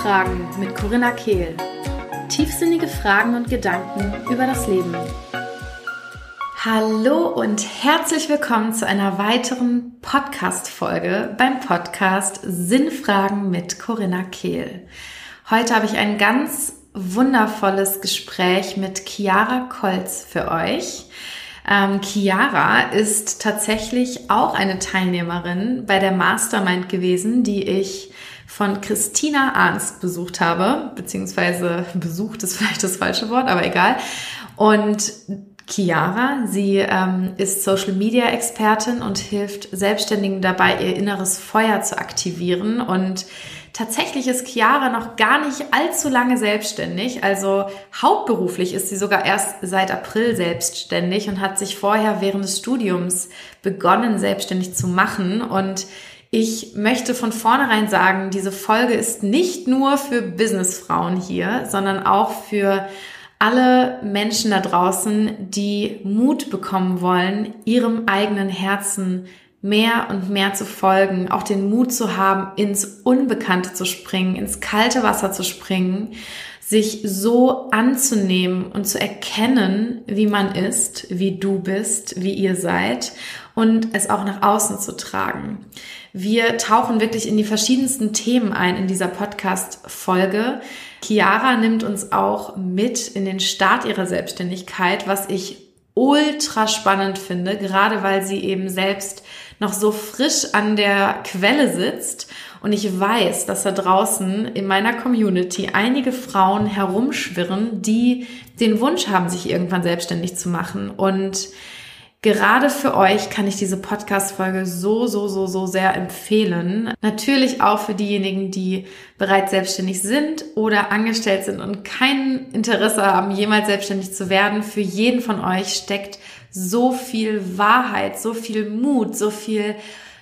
Sinnfragen mit Corinna Kehl. Tiefsinnige Fragen und Gedanken über das Leben. Hallo und herzlich willkommen zu einer weiteren Podcast-Folge beim Podcast Sinnfragen mit Corinna Kehl. Heute habe ich ein ganz wundervolles Gespräch mit Chiara Kolz für euch. Chiara ist tatsächlich auch eine Teilnehmerin bei der Mastermind gewesen, die ich von Christina Arnst besucht habe, beziehungsweise besucht ist vielleicht das falsche Wort, aber egal. Und Chiara, sie ist Social-Media-Expertin und hilft Selbstständigen dabei, ihr inneres Feuer zu aktivieren. Und tatsächlich ist Chiara noch gar nicht allzu lange selbstständig. Also hauptberuflich ist sie sogar erst seit April selbstständig und hat sich vorher während des Studiums begonnen, selbstständig zu machen. Und ich möchte von vornherein sagen, diese Folge ist nicht nur für Businessfrauen hier, sondern auch für alle Menschen da draußen, die Mut bekommen wollen, ihrem eigenen Herzen mehr und mehr zu folgen, auch den Mut zu haben, ins Unbekannte zu springen, ins kalte Wasser zu springen, sich so anzunehmen und zu erkennen, wie man ist, wie du bist, wie ihr seid und es auch nach außen zu tragen. Wir tauchen wirklich in die verschiedensten Themen ein in dieser Podcast-Folge. Chiara nimmt uns auch mit in den Start ihrer Selbstständigkeit, was ich ultra spannend finde, gerade weil sie eben selbst noch so frisch an der Quelle sitzt. Und ich weiß, dass da draußen in meiner Community einige Frauen herumschwirren, die den Wunsch haben, sich irgendwann selbstständig zu machen. Und gerade für euch kann ich diese Podcast-Folge so sehr empfehlen. Natürlich auch für diejenigen, die bereits selbstständig sind oder angestellt sind und kein Interesse haben, jemals selbstständig zu werden. Für jeden von euch steckt so viel Wahrheit, so viel Mut, so viel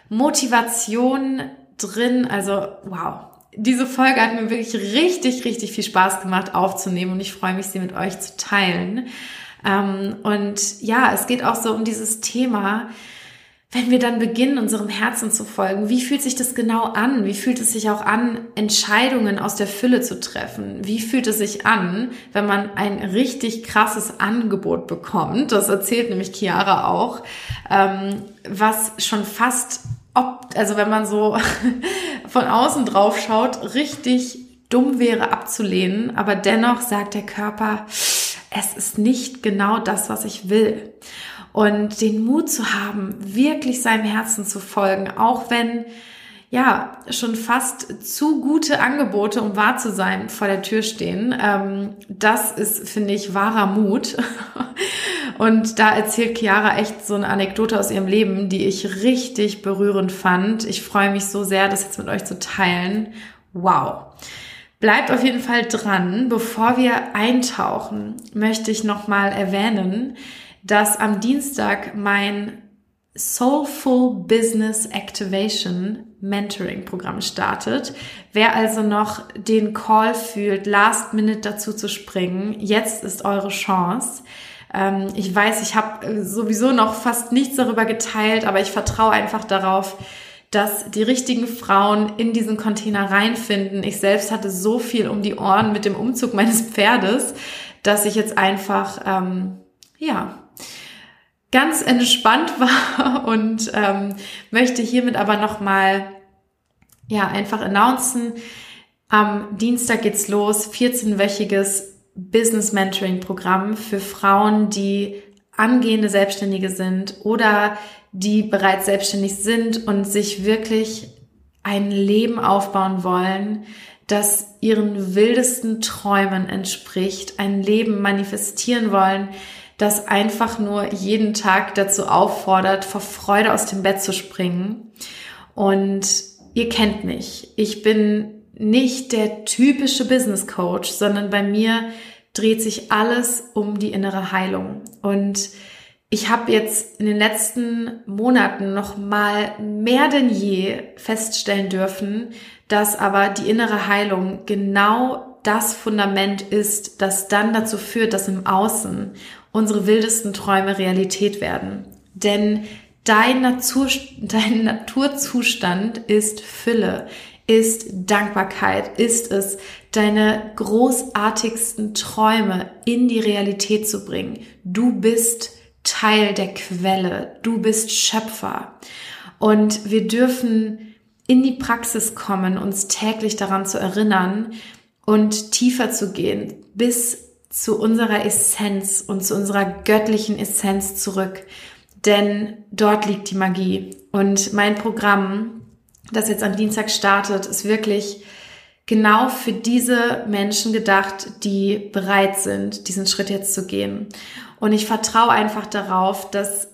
Motivation drin. Also wow. Diese Folge hat mir wirklich richtig viel Spaß gemacht aufzunehmen und ich freue mich, sie mit euch zu teilen. Und ja, es geht auch so um dieses Thema, wenn wir dann beginnen, unserem Herzen zu folgen. Wie fühlt sich das genau an? Wie fühlt es sich auch an, Entscheidungen aus der Fülle zu treffen? Wie fühlt es sich an, wenn man ein richtig krasses Angebot bekommt? Das erzählt nämlich Chiara auch, was schon fast, also wenn man so von außen drauf schaut, richtig dumm wäre abzulehnen. Aber dennoch sagt der Körper, es ist nicht genau das, was ich will. Und den Mut zu haben, wirklich seinem Herzen zu folgen, auch wenn ja schon fast zu gute Angebote, um wahr zu sein, vor der Tür stehen, das ist, finde ich, wahrer Mut. Und da erzählt Chiara echt so eine Anekdote aus ihrem Leben, die ich richtig berührend fand. Ich freue mich so sehr, das jetzt mit euch zu teilen. Wow! Bleibt auf jeden Fall dran. Bevor wir eintauchen, möchte ich nochmal erwähnen, dass am Dienstag mein Soulful Business Activation Mentoring Programm startet. Wer also noch den Call fühlt, last minute dazu zu springen, jetzt ist eure Chance. Ich weiß, ich habe sowieso noch fast nichts darüber geteilt, aber ich vertraue einfach darauf, dass die richtigen Frauen in diesen Container reinfinden. Ich selbst hatte so viel um die Ohren mit dem Umzug meines Pferdes, dass ich jetzt einfach, ganz entspannt war und möchte hiermit aber nochmal, einfach announcen. Am Dienstag geht's los, 14-wöchiges Business Mentoring Programm für Frauen, die angehende Selbstständige sind oder die bereits selbstständig sind und sich wirklich ein Leben aufbauen wollen, das ihren wildesten Träumen entspricht, ein Leben manifestieren wollen, das einfach nur jeden Tag dazu auffordert, vor Freude aus dem Bett zu springen. Und ihr kennt mich. Ich bin nicht der typische Business Coach, sondern bei mir dreht sich alles um die innere Heilung. Und ich habe jetzt in den letzten Monaten noch mal mehr denn je feststellen dürfen, dass aber die innere Heilung genau das Fundament ist, das dann dazu führt, dass im Außen unsere wildesten Träume Realität werden. Denn dein Naturzustand ist Fülle. Ist Dankbarkeit, ist es, deine großartigsten Träume in die Realität zu bringen. Du bist Teil der Quelle, du bist Schöpfer. Und wir dürfen in die Praxis kommen, uns täglich daran zu erinnern und tiefer zu gehen, bis zu unserer Essenz und zu unserer göttlichen Essenz zurück. Denn dort liegt die Magie. Und mein Programm, das jetzt am Dienstag startet, ist wirklich genau für diese Menschen gedacht, die bereit sind, diesen Schritt jetzt zu gehen. Und ich vertraue einfach darauf, dass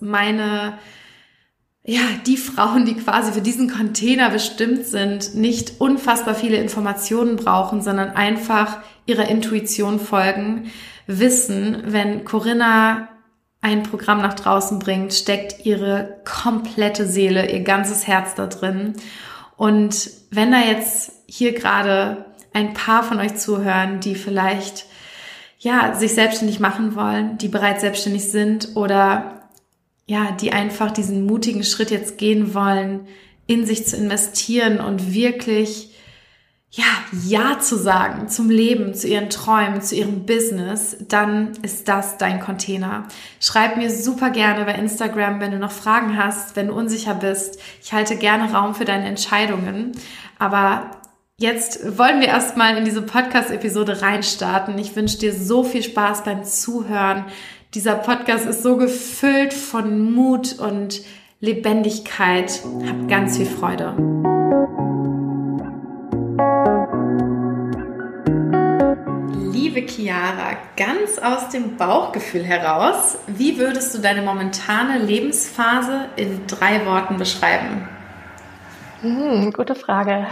die Frauen, die quasi für diesen Container bestimmt sind, nicht unfassbar viele Informationen brauchen, sondern einfach ihrer Intuition folgen, wissen, wenn Corinna ein Programm nach draußen bringt, steckt ihre komplette Seele, ihr ganzes Herz da drin. Und wenn da jetzt hier gerade ein paar von euch zuhören, die vielleicht sich selbstständig machen wollen, die bereits selbstständig sind oder die einfach diesen mutigen Schritt jetzt gehen wollen, in sich zu investieren und wirklich Ja zu sagen zum Leben, zu ihren Träumen, zu ihrem Business, dann ist das dein Container. Schreib mir super gerne bei Instagram, wenn du noch Fragen hast, wenn du unsicher bist. Ich halte gerne Raum für deine Entscheidungen. Aber jetzt wollen wir erstmal in diese Podcast-Episode reinstarten. Ich wünsche dir so viel Spaß beim Zuhören. Dieser Podcast ist so gefüllt von Mut und Lebendigkeit. Hab ganz viel Freude. Liebe Chiara, ganz aus dem Bauchgefühl heraus, wie würdest du deine momentane Lebensphase in 3 Worten beschreiben? Gute Frage.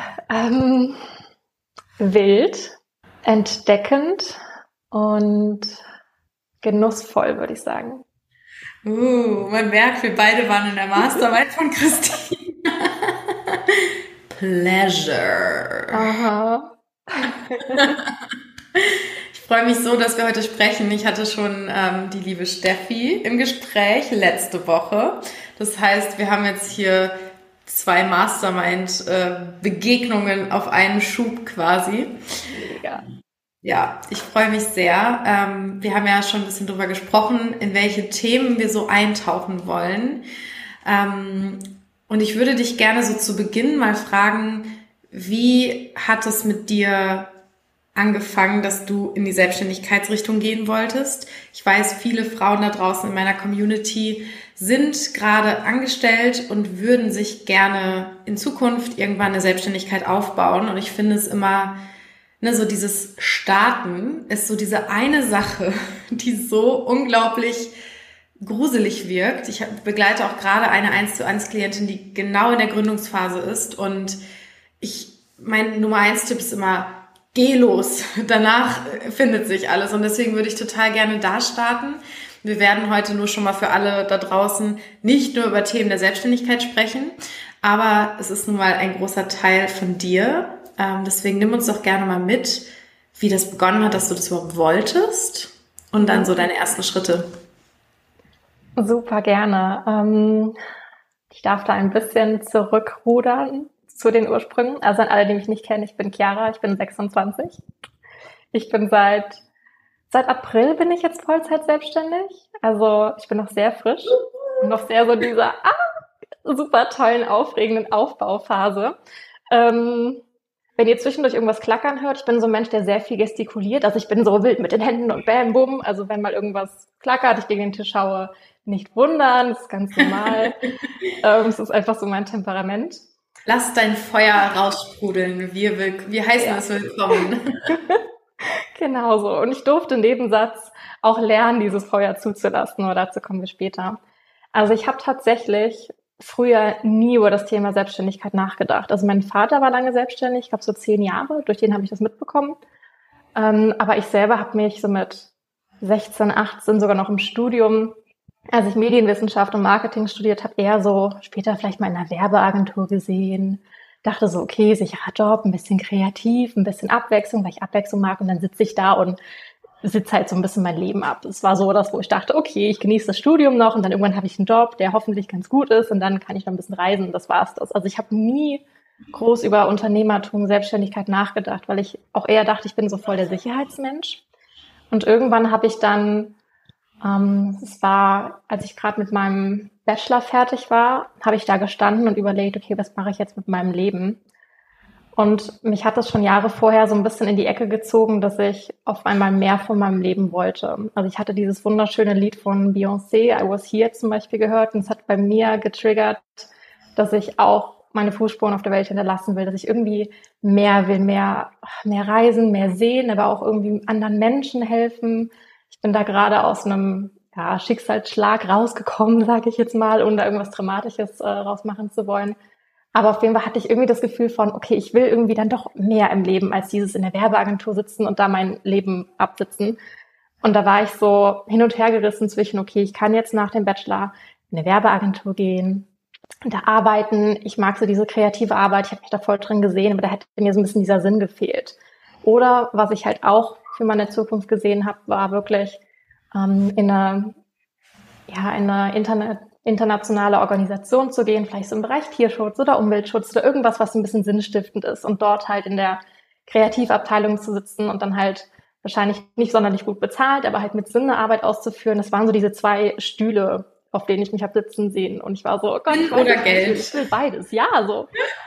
Wild, entdeckend und genussvoll, würde ich sagen. Man merkt, wir beide waren in der Masterarbeit von Christine. Pleasure. Aha. Ich freue mich so, dass wir heute sprechen. Ich hatte schon die liebe Steffi im Gespräch letzte Woche. Das heißt, wir haben jetzt hier 2 Mastermind-Begegnungen auf einen Schub quasi. Mega. Ja, ich freue mich sehr. Wir haben ja schon ein bisschen drüber gesprochen, in welche Themen wir so eintauchen wollen. Und ich würde dich gerne so zu Beginn mal fragen, wie hat es mit dir angefangen, dass du in die Selbstständigkeitsrichtung gehen wolltest? Ich weiß, viele Frauen da draußen in meiner Community sind gerade angestellt und würden sich gerne in Zukunft irgendwann eine Selbstständigkeit aufbauen. Und ich finde es immer, so dieses Starten ist so diese eine Sache, die so unglaublich gruselig wirkt. Ich begleite auch gerade eine 1:1 Klientin, die genau in der Gründungsphase ist. Und mein Nummer 1 Tipp ist immer, geh los. Danach findet sich alles. Und deswegen würde ich total gerne da starten. Wir werden heute nur schon mal für alle da draußen nicht nur über Themen der Selbstständigkeit sprechen, aber es ist nun mal ein großer Teil von dir. Deswegen nimm uns doch gerne mal mit, wie das begonnen hat, dass du das überhaupt wolltest und dann so deine ersten Schritte. Super gerne. Ich darf da ein bisschen zurückrudern zu den Ursprüngen. Also an alle, die mich nicht kennen, ich bin Chiara, ich bin 26. Ich bin seit April bin ich jetzt Vollzeit selbstständig. Also ich bin noch sehr frisch, noch sehr so dieser super tollen, aufregenden Aufbauphase. Wenn ihr zwischendurch irgendwas klackern hört, ich bin so ein Mensch, der sehr viel gestikuliert. Also ich bin so wild mit den Händen und bam, bumm. Also wenn mal irgendwas klackert, ich gegen den Tisch schaue, nicht wundern, das ist ganz normal. Es ist einfach so mein Temperament. Lass dein Feuer raussprudeln. Wir heißen es willkommen. Genau so. Und ich durfte im Nebensatz auch lernen, dieses Feuer zuzulassen, aber dazu kommen wir später. Also ich habe tatsächlich früher nie über das Thema Selbstständigkeit nachgedacht. Also mein Vater war lange selbstständig, ich glaube so 10 Jahre, durch den habe ich das mitbekommen. Aber ich selber habe mich so mit 16, 18 sogar noch im Studium, als ich Medienwissenschaft und Marketing studiert habe, eher so später vielleicht mal in einer Werbeagentur gesehen. Dachte so, okay, sicherer Job, ein bisschen kreativ, ein bisschen Abwechslung, weil ich Abwechslung mag. Und dann sitze ich da und sitze halt so ein bisschen mein Leben ab. Es war so das, wo ich dachte, okay, ich genieße das Studium noch und dann irgendwann habe ich einen Job, der hoffentlich ganz gut ist und dann kann ich noch ein bisschen reisen und das war's das. Also ich habe nie groß über Unternehmertum, Selbstständigkeit nachgedacht, weil ich auch eher dachte, ich bin so voll der Sicherheitsmensch. Und irgendwann habe ich dann, es war, als ich gerade mit meinem Bachelor fertig war, habe ich da gestanden und überlegt, okay, was mache ich jetzt mit meinem Leben? Und mich hat das schon Jahre vorher so ein bisschen in die Ecke gezogen, dass ich auf einmal mehr von meinem Leben wollte. Also ich hatte dieses wunderschöne Lied von Beyoncé, I Was Here zum Beispiel gehört, und es hat bei mir getriggert, dass ich auch meine Fußspuren auf der Welt hinterlassen will, dass ich irgendwie mehr will, mehr reisen, mehr sehen, aber auch irgendwie anderen Menschen helfen. Ich bin da gerade aus einem Schicksalsschlag rausgekommen, sage ich jetzt mal, ohne da irgendwas Dramatisches rausmachen zu wollen. Aber auf jeden Fall hatte ich irgendwie das Gefühl von, okay, ich will irgendwie dann doch mehr im Leben als dieses in der Werbeagentur sitzen und da mein Leben absitzen. Und da war ich so hin und her gerissen zwischen, okay, ich kann jetzt nach dem Bachelor in eine Werbeagentur gehen, da arbeiten. Ich mag so diese kreative Arbeit, ich habe mich da voll drin gesehen, aber da hätte mir so ein bisschen dieser Sinn gefehlt. Oder was ich halt auch für meine Zukunft gesehen habe, war wirklich in eine internationale Organisation zu gehen, vielleicht so im Bereich Tierschutz oder Umweltschutz oder irgendwas, was ein bisschen sinnstiftend ist und dort halt in der Kreativabteilung zu sitzen und dann halt wahrscheinlich nicht sonderlich gut bezahlt, aber halt mit Sinn eine Arbeit auszuführen. Das waren so diese zwei Stühle, auf denen ich mich habe sitzen sehen. Und ich war so, oh Gott, ich weiß oder nicht, Geld. Ich will beides. Ja, so.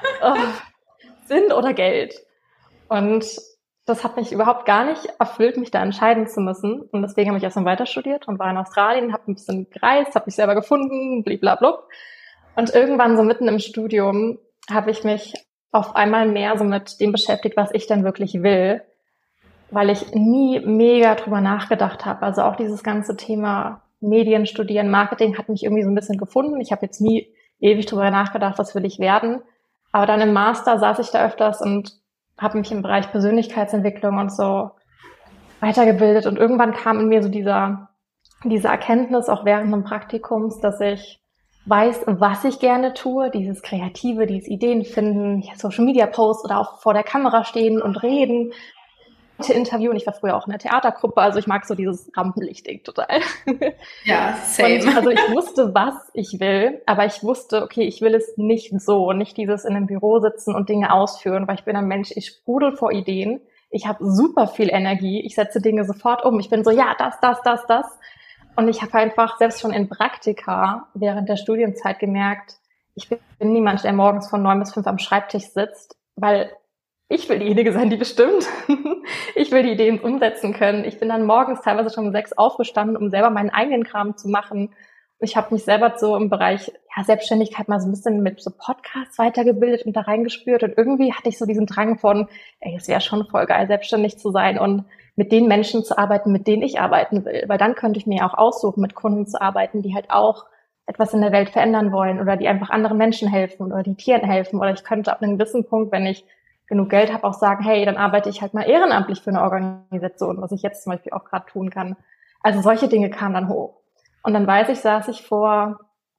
Sinn oder Geld. Und das hat mich überhaupt gar nicht erfüllt, mich da entscheiden zu müssen. Und deswegen habe ich erst mal weiter studiert und war in Australien, habe ein bisschen gereist, habe mich selber gefunden, blablabla. Und irgendwann so mitten im Studium habe ich mich auf einmal mehr so mit dem beschäftigt, was ich denn wirklich will, weil ich nie mega drüber nachgedacht habe. Also auch dieses ganze Thema Medien studieren, Marketing hat mich irgendwie so ein bisschen gefunden. Ich habe jetzt nie ewig drüber nachgedacht, was will ich werden. Aber dann im Master saß ich da öfters und habe mich im Bereich Persönlichkeitsentwicklung und so weitergebildet. Und irgendwann kam in mir so diese Erkenntnis auch während des Praktikums, dass ich weiß, was ich gerne tue, dieses Kreative, dieses Ideen finden, Social Media Posts oder auch vor der Kamera stehen und reden, interviewen. Ich war früher auch in der Theatergruppe, also ich mag so dieses Rampenlichtding total. Ja, same. Und also ich wusste, was ich will, aber ich wusste, okay, ich will es nicht so, nicht dieses in einem Büro sitzen und Dinge ausführen, weil ich bin ein Mensch, ich sprudel vor Ideen, ich habe super viel Energie, ich setze Dinge sofort um, ich bin so, ja, das. Und ich habe einfach selbst schon in Praktika während der Studienzeit gemerkt, ich bin niemand, der morgens von 9 bis 5 am Schreibtisch sitzt, weil ich will diejenige sein, die bestimmt. Ich will die Ideen umsetzen können. Ich bin dann morgens teilweise schon um 6 aufgestanden, um selber meinen eigenen Kram zu machen. Ich habe mich selber so im Bereich Selbstständigkeit mal so ein bisschen mit so Podcasts weitergebildet und da reingespürt. Und irgendwie hatte ich so diesen Drang von, es wäre schon voll geil, selbstständig zu sein und mit den Menschen zu arbeiten, mit denen ich arbeiten will. Weil dann könnte ich mir auch aussuchen, mit Kunden zu arbeiten, die halt auch etwas in der Welt verändern wollen oder die einfach anderen Menschen helfen oder die Tieren helfen. Oder ich könnte ab einem gewissen Punkt, wenn ich genug Geld habe, auch sagen, hey, dann arbeite ich halt mal ehrenamtlich für eine Organisation, was ich jetzt zum Beispiel auch gerade tun kann. Also solche Dinge kamen dann hoch. Und dann saß ich vor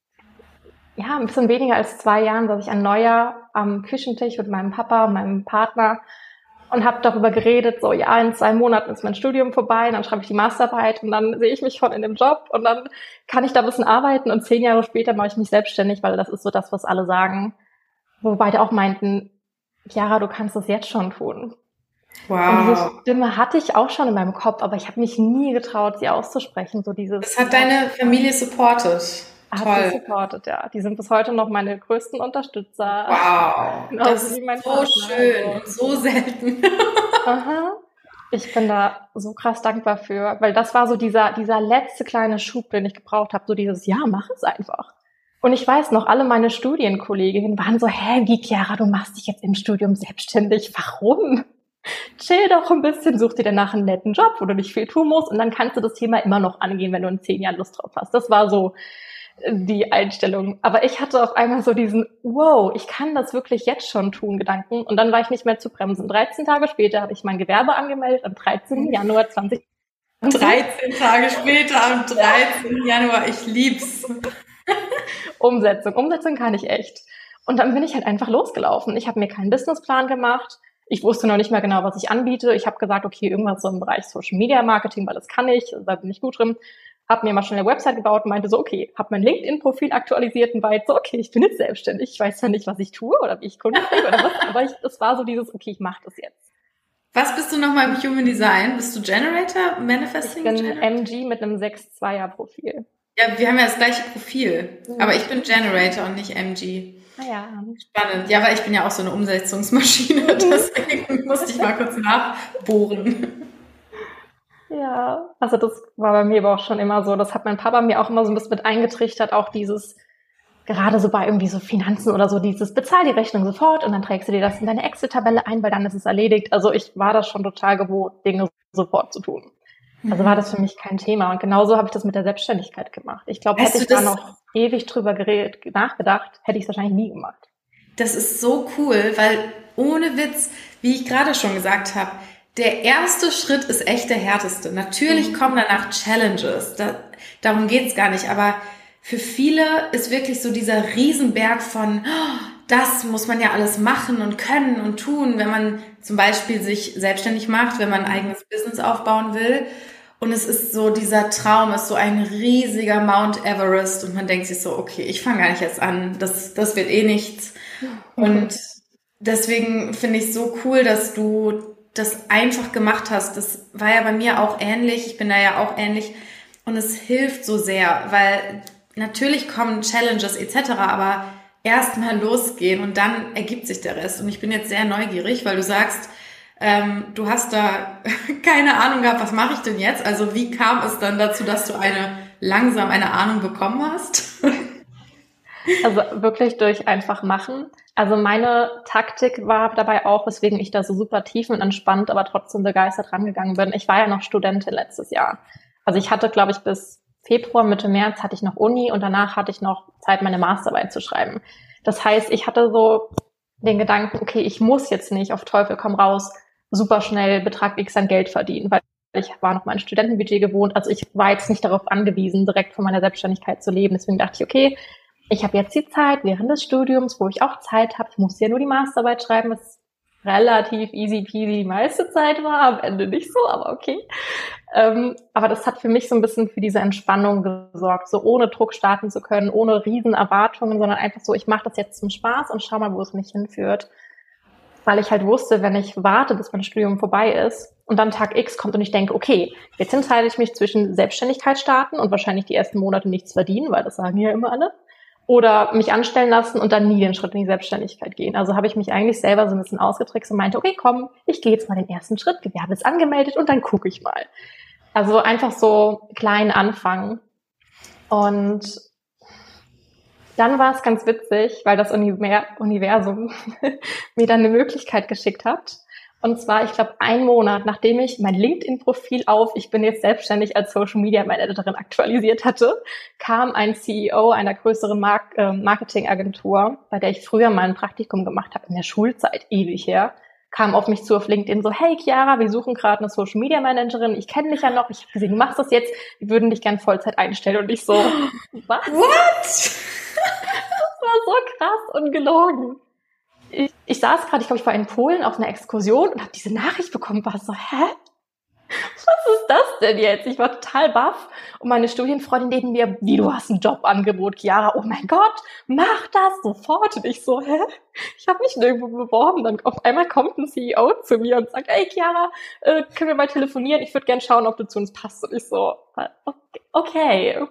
ein bisschen weniger als 2 Jahren, saß ich ein Neujahr am Küchentisch mit meinem Papa und meinem Partner und habe darüber geredet, so in 2 Monaten ist mein Studium vorbei, dann schreibe ich die Masterarbeit und dann sehe ich mich schon in dem Job und dann kann ich da ein bisschen arbeiten und 10 Jahre später mache ich mich selbstständig, weil das ist so das, was alle sagen. Wo beide auch meinten, Chiara, du kannst das jetzt schon tun. Wow. Und diese Stimme hatte ich auch schon in meinem Kopf, aber ich habe mich nie getraut, sie auszusprechen. So dieses. Das hat deine Familie supported. Hat sie supportet, ja. Die sind bis heute noch meine größten Unterstützer. Wow. Genau, das ist mein so Partner, schön und so selten. Aha. Ich bin da so krass dankbar für, weil das war so dieser letzte kleine Schub, den ich gebraucht habe. So dieses, mach es einfach. Und ich weiß noch, alle meine Studienkolleginnen waren so, wie Chiara, du machst dich jetzt im Studium selbstständig. Warum? Chill doch ein bisschen, such dir danach einen netten Job, wo du nicht viel tun musst und dann kannst du das Thema immer noch angehen, wenn du in 10 Jahren Lust drauf hast. Das war so die Einstellung. Aber ich hatte auf einmal so diesen, wow, ich kann das wirklich jetzt schon tun, Gedanken. Und dann war ich nicht mehr zu bremsen. 13 Tage später habe ich mein Gewerbe angemeldet, am 13. Januar 20. 13 Tage später, am 13. Januar, ich lieb's. Umsetzung kann ich echt. Und dann bin ich halt einfach losgelaufen. Ich habe mir keinen Businessplan gemacht. Ich wusste noch nicht mehr genau, was ich anbiete. Ich habe gesagt, okay, irgendwas so im Bereich Social Media Marketing, weil das kann ich, da bin ich gut drin. habe mir mal schnell eine Website gebaut und meinte so, okay, habe mein LinkedIn-Profil aktualisiert und war jetzt so, okay, ich bin jetzt selbstständig. Ich weiß ja nicht, was ich tue oder wie ich Kunden kriege oder was, aber es war so dieses, okay, ich mache das jetzt. Was bist du nochmal im Human Design? Bist du Generator, Ich Manifesting bin Generator? MG mit einem 6-2er-Profil. Ja, wir haben ja das gleiche Profil. Aber ich bin Generator und nicht MG. Ja. Spannend. Ja, weil ich bin ja auch so eine Umsetzungsmaschine, deswegen musste ich mal kurz nachbohren. Ja, also das war bei mir aber auch schon immer so. Das hat mein Papa mir auch immer so ein bisschen mit eingetrichtert, auch dieses, gerade so bei irgendwie so Finanzen oder so, dieses bezahl die Rechnung sofort und dann trägst du dir das in deine Excel-Tabelle ein, weil dann ist es erledigt. Also ich war das schon total gewohnt, Dinge sofort zu tun. Also war das für mich kein Thema. Und genauso habe ich das mit der Selbstständigkeit gemacht. Ich glaube, hätte ich da noch ewig drüber nachgedacht, hätte ich es wahrscheinlich nie gemacht. Das ist so cool, weil ohne Witz, wie ich gerade schon gesagt habe, der erste Schritt ist echt der härteste. Natürlich kommen danach Challenges, darum geht's gar nicht, aber für viele ist wirklich so dieser Riesenberg von, das muss man ja alles machen und können und tun, wenn man zum Beispiel sich selbstständig macht, wenn man ein eigenes Business aufbauen will. Und es ist so, dieser Traum ist so ein riesiger Mount Everest und man denkt sich so, okay, ich fange gar nicht jetzt an, das wird eh nichts. Und deswegen finde ich es so cool, dass du das einfach gemacht hast. Das war ja bei mir auch ähnlich, ich bin da ja auch ähnlich und es hilft so sehr, weil natürlich kommen Challenges etc., aber erst mal losgehen und dann ergibt sich der Rest. Und ich bin jetzt sehr neugierig, weil du sagst, du hast da keine Ahnung gehabt, was mache ich denn jetzt? Also wie kam es dann dazu, dass du langsam eine Ahnung bekommen hast? Also wirklich durch einfach machen. Also meine Taktik war dabei auch, weswegen ich da so super tief und entspannt, aber trotzdem begeistert rangegangen bin. Ich war ja noch Studentin letztes Jahr. Also ich hatte, glaube ich, bis Februar, Mitte März hatte ich noch Uni und danach hatte ich noch Zeit, meine Masterarbeit zu schreiben. Das heißt, ich hatte so den Gedanken, okay, ich muss jetzt nicht auf Teufel komm raus super schnell Betrag X an Geld verdienen, weil ich war noch mein Studentenbudget gewohnt. Also ich war jetzt nicht darauf angewiesen, direkt von meiner Selbstständigkeit zu leben. Deswegen dachte ich, okay, ich habe jetzt die Zeit während des Studiums, wo ich auch Zeit habe. Ich muss ja nur die Masterarbeit schreiben, was relativ easy peasy die meiste Zeit war, am Ende nicht so, aber okay. Aber das hat für mich so ein bisschen für diese Entspannung gesorgt, so ohne Druck starten zu können, ohne riesen Erwartungen, sondern einfach so, ich mache das jetzt zum Spaß und schau mal, wo es mich hinführt. Weil ich halt wusste, wenn ich warte, bis mein Studium vorbei ist und dann Tag X kommt und ich denke, okay, jetzt entscheide ich mich zwischen Selbstständigkeit starten und wahrscheinlich die ersten Monate nichts verdienen, weil das sagen ja immer alle, oder mich anstellen lassen und dann nie den Schritt in die Selbstständigkeit gehen. Also habe ich mich eigentlich selber so ein bisschen ausgetrickst und meinte, okay, komm, ich gehe jetzt mal den ersten Schritt, Gewerbe ist angemeldet und dann gucke ich mal. Also einfach so klein anfangen. Und dann war es ganz witzig, weil das Universum mir dann eine Möglichkeit geschickt hat. Und zwar, ich glaube, 1 Monat, nachdem ich mein LinkedIn-Profil auf ich bin jetzt selbstständig als Social-Media-Managerin aktualisiert hatte, kam ein CEO einer größeren Marketingagentur, bei der ich früher mal ein Praktikum gemacht habe, in der Schulzeit, ewig her, kam auf mich zu auf LinkedIn so, hey Chiara, wir suchen gerade eine Social-Media-Managerin, ich kenne dich ja noch, ich habe gesehen, du machst das jetzt, wir würden dich gern Vollzeit einstellen. Und ich so, was? What? Das war so krass und gelogen. Ich saß gerade, ich glaube, ich war in Polen auf einer Exkursion und habe diese Nachricht bekommen, war so, hä? Was ist das denn jetzt? Ich war total baff und meine Studienfreundin neben mir, wie, du hast ein Jobangebot, Chiara, oh mein Gott, mach das sofort. Und ich so, hä? Ich habe mich nirgendwo beworben. Dann auf einmal kommt ein CEO zu mir und sagt, hey Chiara, können wir mal telefonieren? Ich würde gern schauen, ob du zu uns passt. Und ich so, okay.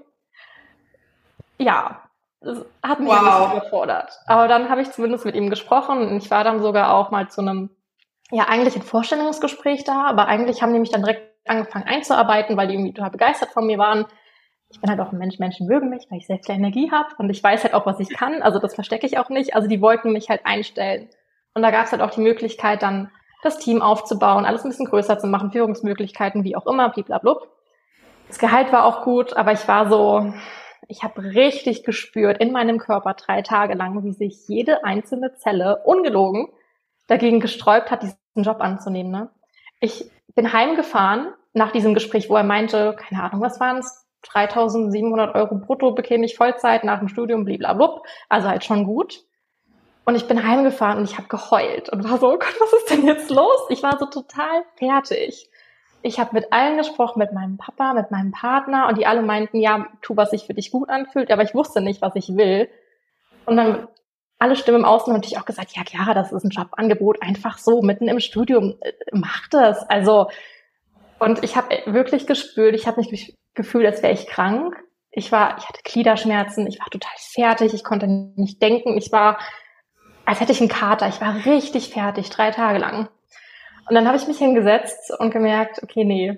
Ja. Das hat mich ein bisschen überfordert. Aber dann habe ich zumindest mit ihm gesprochen und ich war dann sogar auch mal zu einem, ja, eigentlich ein Vorstellungsgespräch da, aber eigentlich haben die mich dann direkt angefangen einzuarbeiten, weil die irgendwie total begeistert von mir waren. Ich bin halt auch ein Mensch, Menschen mögen mich, weil ich sehr viel Energie habe und ich weiß halt auch, was ich kann, also das verstecke ich auch nicht. Also die wollten mich halt einstellen. Und da gab es halt auch die Möglichkeit, dann das Team aufzubauen, alles ein bisschen größer zu machen, Führungsmöglichkeiten, wie auch immer, bliblablub. Das Gehalt war auch gut, aber ich war so, ich habe richtig gespürt in meinem Körper 3 Tage lang, wie sich jede einzelne Zelle, ungelogen, dagegen gesträubt hat, diesen Job anzunehmen. Ne? Ich bin heimgefahren nach diesem Gespräch, wo er meinte, keine Ahnung, was waren es, 3.700 € brutto bekäme ich Vollzeit nach dem Studium, bliblablub, also halt schon gut. Und ich bin heimgefahren und ich habe geheult und war so, oh Gott, was ist denn jetzt los? Ich war so total fertig. ich habe mit allen gesprochen, mit meinem Papa, mit meinem Partner und die alle meinten, ja, tu, was sich für dich gut anfühlt, aber ich wusste nicht, was ich will. Und dann alle Stimmen im Außen haben natürlich auch gesagt, ja, Chiara, das ist ein Jobangebot, einfach so, mitten im Studium, mach das. Also, und ich habe wirklich gespürt, ich habe mich gefühlt, als wäre ich krank. Ich hatte Gliederschmerzen, ich war total fertig, ich konnte nicht denken, ich war, als hätte ich einen Kater, ich war richtig fertig, 3 Tage lang. Und dann habe ich mich hingesetzt und gemerkt, okay, nee,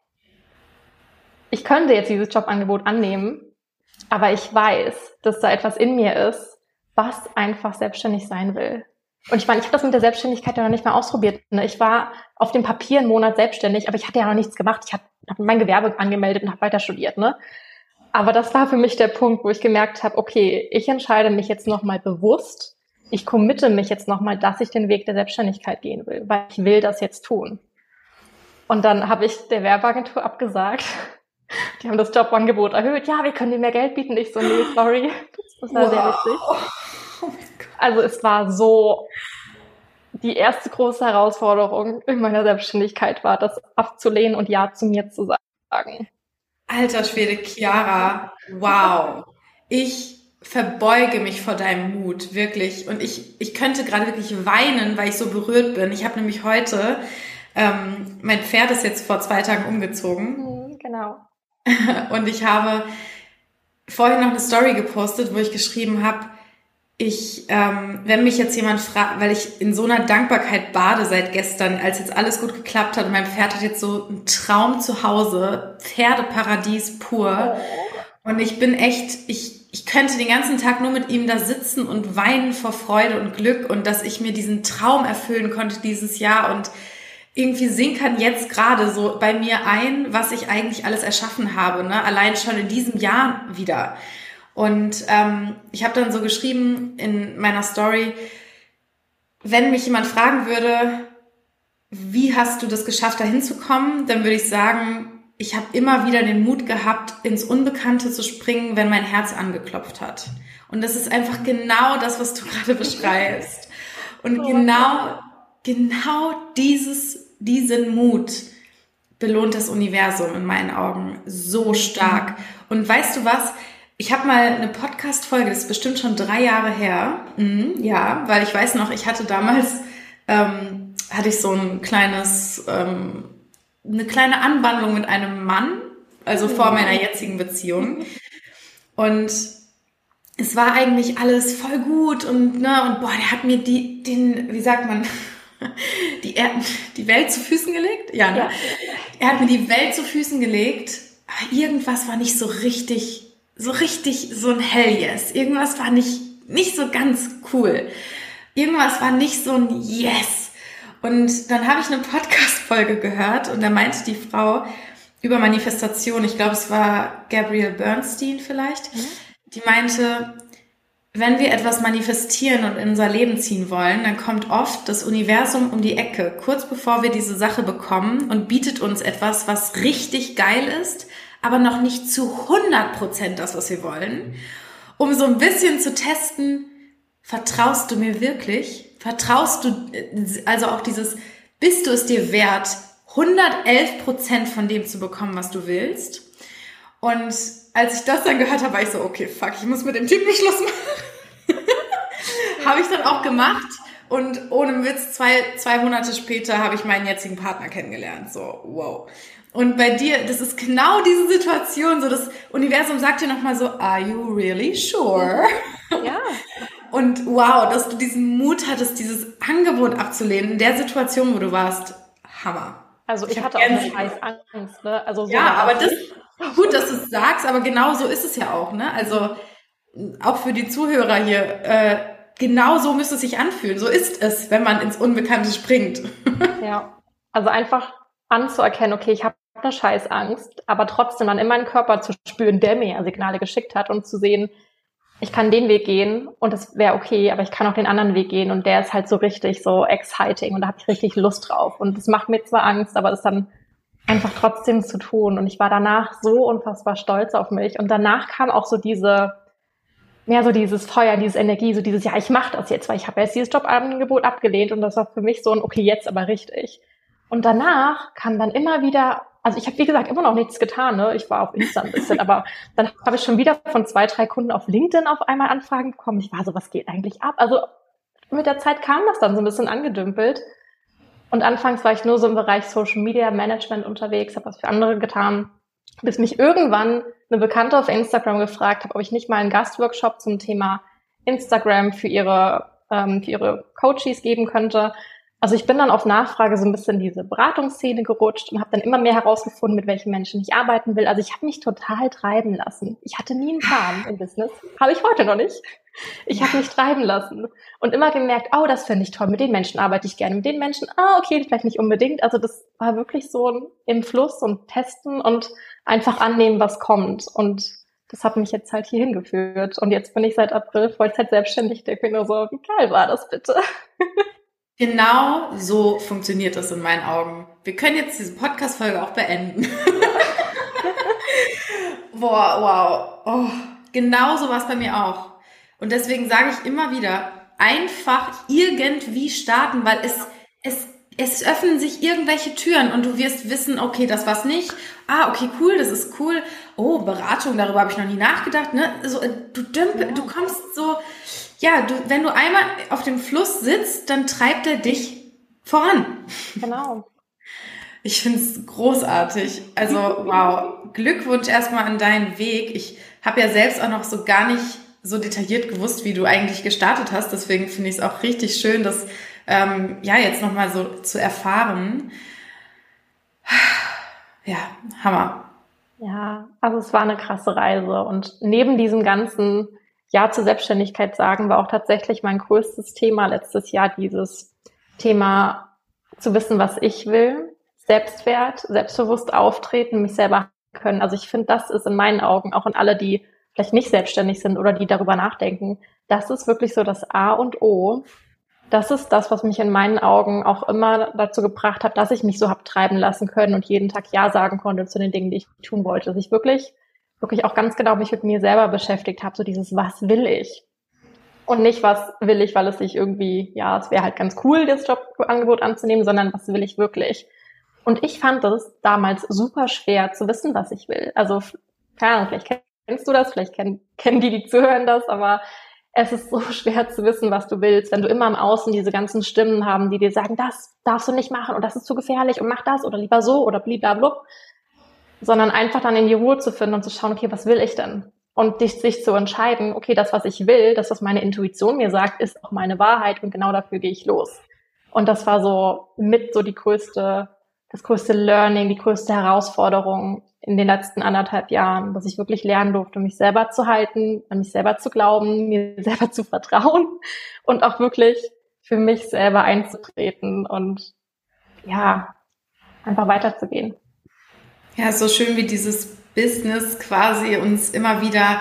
ich könnte jetzt dieses Jobangebot annehmen, aber ich weiß, dass da etwas in mir ist, was einfach selbstständig sein will. Und ich meine, ich habe das mit der Selbstständigkeit ja noch nicht mal ausprobiert. Ich war auf dem Papier einen Monat selbstständig, aber ich hatte ja noch nichts gemacht. Ich habe mein Gewerbe angemeldet und habe weiter studiert, ne? Aber das war für mich der Punkt, wo ich gemerkt habe, okay, ich entscheide mich jetzt nochmal bewusst, ich committe mich jetzt nochmal, dass ich den Weg der Selbstständigkeit gehen will, weil ich will das jetzt tun. Und dann habe ich der Werbeagentur abgesagt. Die haben das Jobangebot erhöht. Ja, wir können dir mehr Geld bieten. Ich so, nee, sorry. Das war sehr witzig. Also es war so, die erste große Herausforderung in meiner Selbstständigkeit war, das abzulehnen und Ja zu mir zu sagen. Alter Schwede, Chiara, wow. Ich verbeuge mich vor deinem Mut, wirklich. Und ich könnte gerade wirklich weinen, weil ich so berührt bin. Ich habe nämlich heute, mein Pferd ist jetzt vor 2 Tagen umgezogen. Genau. Und ich habe vorhin noch eine Story gepostet, wo ich geschrieben habe, wenn mich jetzt jemand fragt, weil ich in so einer Dankbarkeit bade seit gestern, als jetzt alles gut geklappt hat und mein Pferd hat jetzt so einen Traum zu Hause, Pferdeparadies pur. Und ich bin echt, ich könnte den ganzen Tag nur mit ihm da sitzen und weinen vor Freude und Glück und dass ich mir diesen Traum erfüllen konnte dieses Jahr und irgendwie sinkern jetzt gerade so bei mir ein, was ich eigentlich alles erschaffen habe, ne? Allein schon in diesem Jahr wieder. Und ich habe dann so geschrieben in meiner Story, wenn mich jemand fragen würde, wie hast du das geschafft, da hinzukommen, dann würde ich sagen, ich habe immer wieder den Mut gehabt, ins Unbekannte zu springen, wenn mein Herz angeklopft hat. Und das ist einfach genau das, was du gerade beschreibst. Und genau diesen Mut belohnt das Universum in meinen Augen so stark. Und weißt du was? Ich habe mal eine Podcast-Folge, das ist bestimmt schon 3 Jahre her. Ja, weil ich weiß noch, ich hatte damals, hatte ich so eine kleine Anwandlung mit einem Mann, also vor meiner jetzigen Beziehung. Und es war eigentlich alles voll gut und boah, der hat mir wie sagt man, die Welt zu Füßen gelegt? Ja, ne? Ja. Er hat mir die Welt zu Füßen gelegt, aber irgendwas war nicht so richtig so ein Hell Yes. Irgendwas war nicht so ganz cool. Irgendwas war nicht so ein Yes. Und dann habe ich eine Podcast-Folge gehört und da meinte die Frau über Manifestation, ich glaube, es war Gabrielle Bernstein vielleicht, die meinte, wenn wir etwas manifestieren und in unser Leben ziehen wollen, dann kommt oft das Universum um die Ecke, kurz bevor wir diese Sache bekommen und bietet uns etwas, was richtig geil ist, aber noch nicht zu 100% das, was wir wollen, um so ein bisschen zu testen, vertraust du mir wirklich? Vertraust du, also auch bist du es dir wert, 111% von dem zu bekommen, was du willst? Und als ich das dann gehört habe, war ich so, okay, fuck, ich muss mit dem Typen Schluss machen. Habe ich dann auch gemacht und ohne Witz, 2 Monate später habe ich meinen jetzigen Partner kennengelernt. So, wow. Und bei dir, das ist genau diese Situation, so das Universum sagt dir nochmal so, are you really sure? Ja. Und wow, dass du diesen Mut hattest, dieses Angebot abzulehnen, in der Situation, wo du warst, Hammer. Also ich hatte auch eine scheiß Angst, ne? Also so ja, aber gut, dass du es sagst, aber genau so ist es ja auch, ne? Also auch für die Zuhörer hier, genau so müsste es sich anfühlen. So ist es, wenn man ins Unbekannte springt. Ja, also einfach anzuerkennen, okay, ich habe eine scheiß Angst, aber trotzdem dann in meinen Körper zu spüren, der mir ja Signale geschickt hat und zu sehen, ich kann den Weg gehen und das wäre okay, aber ich kann auch den anderen Weg gehen und der ist halt so richtig so exciting und da habe ich richtig Lust drauf und das macht mir zwar Angst, aber das dann einfach trotzdem zu tun und ich war danach so unfassbar stolz auf mich und danach kam auch so dieses Feuer, diese Energie, so ja, ich mache das jetzt, weil ich habe jetzt dieses Jobangebot abgelehnt und das war für mich so ein, okay, jetzt aber richtig. Und danach kam dann immer wieder, also ich habe, wie gesagt, immer noch nichts getan, ne? Ich war auf Insta ein bisschen, aber dann habe ich schon wieder von 2, 3 Kunden auf LinkedIn auf einmal Anfragen bekommen. Ich war so, was geht eigentlich ab? Also mit der Zeit kam das dann so ein bisschen angedümpelt. Und anfangs war ich nur so im Bereich Social Media Management unterwegs, habe was für andere getan, bis mich irgendwann eine Bekannte auf Instagram gefragt hat, ob ich nicht mal einen Gastworkshop zum Thema Instagram für ihre Coaches geben könnte. Also ich bin dann auf Nachfrage so ein bisschen in diese Beratungsszene gerutscht und habe dann immer mehr herausgefunden, mit welchen Menschen ich arbeiten will. Also ich habe mich total treiben lassen. Ich hatte nie einen Plan im Business. Habe ich heute noch nicht. Ich habe mich treiben lassen und immer gemerkt, oh, das finde ich toll, mit den Menschen arbeite ich gerne, mit den Menschen, okay, vielleicht nicht unbedingt. Also das war wirklich so im Fluss und testen und einfach annehmen, was kommt. Und das hat mich jetzt halt hier hingeführt. Und jetzt bin ich seit April Vollzeit selbstständig. Ich denke mir nur so, wie geil war das bitte? Genau so funktioniert das in meinen Augen. Wir können jetzt diese Podcast-Folge auch beenden. Boah, wow. Oh, genau so war es bei mir auch. Und deswegen sage ich immer wieder, einfach irgendwie starten, weil es öffnen sich irgendwelche Türen und du wirst wissen, okay, das war's nicht. Okay, cool, das ist cool. Oh, Beratung, darüber habe ich noch nie nachgedacht. Ne? So, du kommst so, ja, wenn du einmal auf dem Fluss sitzt, dann treibt er dich voran. Genau. Ich find's großartig. Also, wow. Glückwunsch erstmal an deinen Weg. Ich habe ja selbst auch noch so gar nicht so detailliert gewusst, wie du eigentlich gestartet hast. Deswegen finde ich es auch richtig schön, das jetzt nochmal so zu erfahren. Ja, Hammer. Ja, also es war eine krasse Reise. Und neben diesem ganzen Ja zur Selbstständigkeit sagen war auch tatsächlich mein größtes Thema letztes Jahr dieses Thema zu wissen, was ich will, Selbstwert, selbstbewusst auftreten, mich selber können. Also ich finde, das ist in meinen Augen, auch an alle, die vielleicht nicht selbstständig sind oder die darüber nachdenken, das ist wirklich so das A und O. Das ist das, was mich in meinen Augen auch immer dazu gebracht hat, dass ich mich so habe treiben lassen können und jeden Tag Ja sagen konnte zu den Dingen, die ich tun wollte. Dass ich wirklich auch ganz genau mich mit mir selber beschäftigt habe, so dieses, was will ich? Und nicht, was will ich, weil es sich irgendwie, ja, es wäre halt ganz cool, das Jobangebot anzunehmen, sondern was will ich wirklich? Und ich fand es damals super schwer zu wissen, was ich will. Also, keine Ahnung, vielleicht kennst du das, vielleicht kennen die zuhören das, aber es ist so schwer zu wissen, was du willst, wenn du immer im Außen diese ganzen Stimmen haben, die dir sagen, das darfst du nicht machen und das ist zu gefährlich und mach das oder lieber so oder blablabla, sondern einfach dann in die Ruhe zu finden und zu schauen, okay, was will ich denn? Und sich zu entscheiden, okay, das, was ich will, das, was meine Intuition mir sagt, ist auch meine Wahrheit und genau dafür gehe ich los. Und das war so das größte Learning, die größte Herausforderung in den letzten 1,5 Jahren, dass ich wirklich lernen durfte, mich selber zu halten, an mich selber zu glauben, mir selber zu vertrauen und auch wirklich für mich selber einzutreten und ja, einfach weiterzugehen. Ja, so schön, wie dieses Business quasi uns immer wieder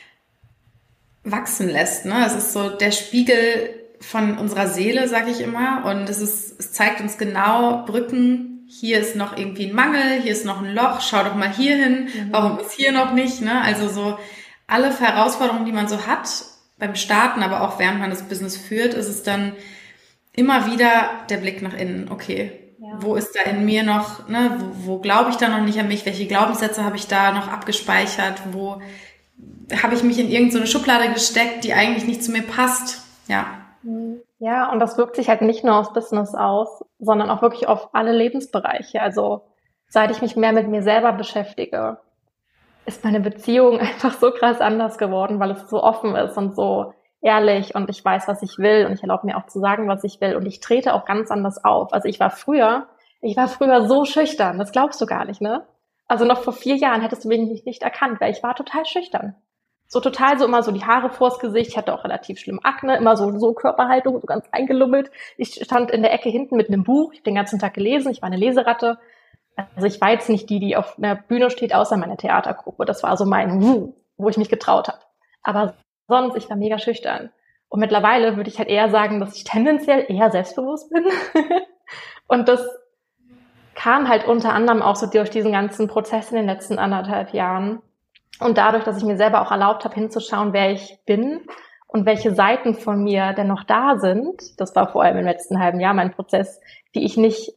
wachsen lässt. Ne? Es ist so der Spiegel von unserer Seele, sage ich immer. Und es zeigt uns genau Brücken. Hier ist noch irgendwie ein Mangel, hier ist noch ein Loch, schau doch mal hier hin, warum ist hier noch nicht, ne? Also so alle Herausforderungen, die man so hat beim Starten, aber auch während man das Business führt, ist es dann immer wieder der Blick nach innen. Okay, wo ist da in mir noch, ne? Wo glaube ich da noch nicht an mich? Welche Glaubenssätze habe ich da noch abgespeichert? Wo habe ich mich in irgendeine Schublade gesteckt, die eigentlich nicht zu mir passt? Ja. Ja, und das wirkt sich halt nicht nur aufs Business aus, sondern auch wirklich auf alle Lebensbereiche. Also seit ich mich mehr mit mir selber beschäftige, ist meine Beziehung einfach so krass anders geworden, weil es so offen ist und so ehrlich und ich weiß, was ich will und ich erlaube mir auch zu sagen, was ich will und ich trete auch ganz anders auf. Also ich war früher so schüchtern, das glaubst du gar nicht, ne? Also noch vor 4 Jahren hättest du mich nicht erkannt, weil ich war total schüchtern. So total so immer so die Haare vors Gesicht. Ich hatte auch relativ schlimm Akne, immer so Körperhaltung, so ganz eingelummelt. Ich stand in der Ecke hinten mit einem Buch. Ich habe den ganzen Tag gelesen. Ich war eine Leseratte. Also ich war jetzt nicht die auf einer Bühne steht, außer meine Theatergruppe. Das war so mein, wo ich mich getraut habe. Aber sonst, ich war mega schüchtern. Und mittlerweile würde ich halt eher sagen, dass ich tendenziell eher selbstbewusst bin. Und das kam halt unter anderem auch so durch diesen ganzen Prozess in den letzten 1,5 Jahren. Und dadurch, dass ich mir selber auch erlaubt habe, hinzuschauen, wer ich bin und welche Seiten von mir denn noch da sind, das war vor allem im letzten halben Jahr mein Prozess, die ich nicht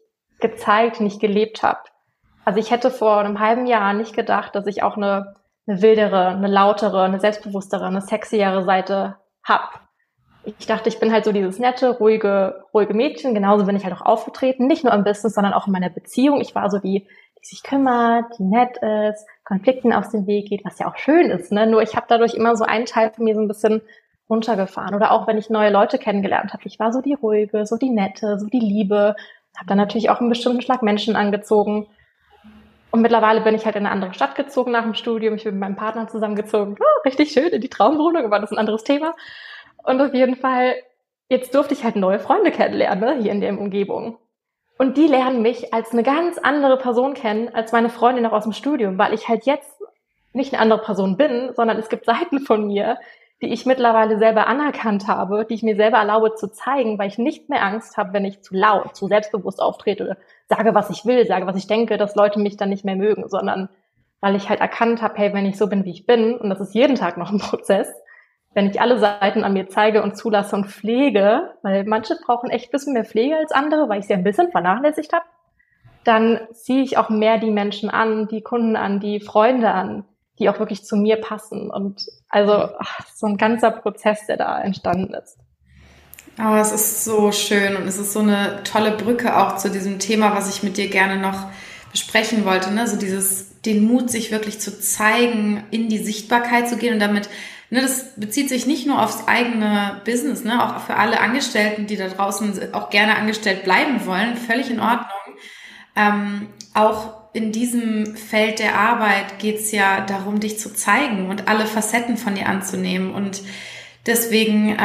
gezeigt, nicht gelebt habe. Also ich hätte vor einem halben Jahr nicht gedacht, dass ich auch eine wildere, eine lautere, eine selbstbewusstere, eine sexiere Seite habe. Ich dachte, ich bin halt so dieses nette, ruhige Mädchen. Genauso bin ich halt auch aufgetreten. Nicht nur im Business, sondern auch in meiner Beziehung. Ich war so die sich kümmert, die nett ist, Konflikten aus dem Weg geht, was ja auch schön ist, ne? Nur ich habe dadurch immer so einen Teil von mir so ein bisschen runtergefahren. Oder auch, wenn ich neue Leute kennengelernt habe. Ich war so die ruhige, so die nette, so die Liebe. Habe dann natürlich auch einen bestimmten Schlag Menschen angezogen. Und mittlerweile bin ich halt in eine andere Stadt gezogen nach dem Studium. Ich bin mit meinem Partner zusammengezogen. Oh, richtig schön, in die Traumwohnung, aber das ist ein anderes Thema. Und auf jeden Fall, jetzt durfte ich halt neue Freunde kennenlernen, ne, hier in der Umgebung. Und die lernen mich als eine ganz andere Person kennen, als meine Freundin noch aus dem Studium, weil ich halt jetzt nicht eine andere Person bin, sondern es gibt Seiten von mir, die ich mittlerweile selber anerkannt habe, die ich mir selber erlaube zu zeigen, weil ich nicht mehr Angst habe, wenn ich zu laut, zu selbstbewusst auftrete oder sage, was ich will, sage, was ich denke, dass Leute mich dann nicht mehr mögen, sondern weil ich halt erkannt habe, hey, wenn ich so bin, wie ich bin, und das ist jeden Tag noch ein Prozess, wenn ich alle Seiten an mir zeige und zulasse und pflege, weil manche brauchen echt ein bisschen mehr Pflege als andere, weil ich sie ein bisschen vernachlässigt habe, dann ziehe ich auch mehr die Menschen an, die Kunden an, die Freunde an, die auch wirklich zu mir passen. Und also so ein ganzer Prozess, der da entstanden ist. Oh, es ist so schön und es ist so eine tolle Brücke auch zu diesem Thema, was ich mit dir gerne noch besprechen wollte, ne? So den Mut, sich wirklich zu zeigen, in die Sichtbarkeit zu gehen und damit, ne, das bezieht sich nicht nur aufs eigene Business, ne, auch für alle Angestellten, die da draußen auch gerne angestellt bleiben wollen, völlig in Ordnung. Auch in diesem Feld der Arbeit geht's ja darum, dich zu zeigen und alle Facetten von dir anzunehmen. Und deswegen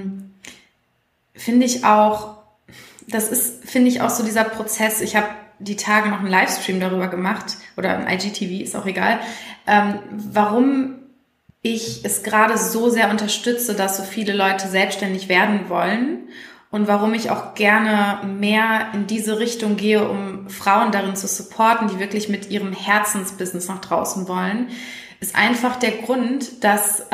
finde ich auch so dieser Prozess. Ich habe die Tage noch einen Livestream darüber gemacht oder ein IGTV, ist auch egal, warum ich es gerade so sehr unterstütze, dass so viele Leute selbstständig werden wollen und warum ich auch gerne mehr in diese Richtung gehe, um Frauen darin zu supporten, die wirklich mit ihrem Herzensbusiness nach draußen wollen, ist einfach der Grund, dass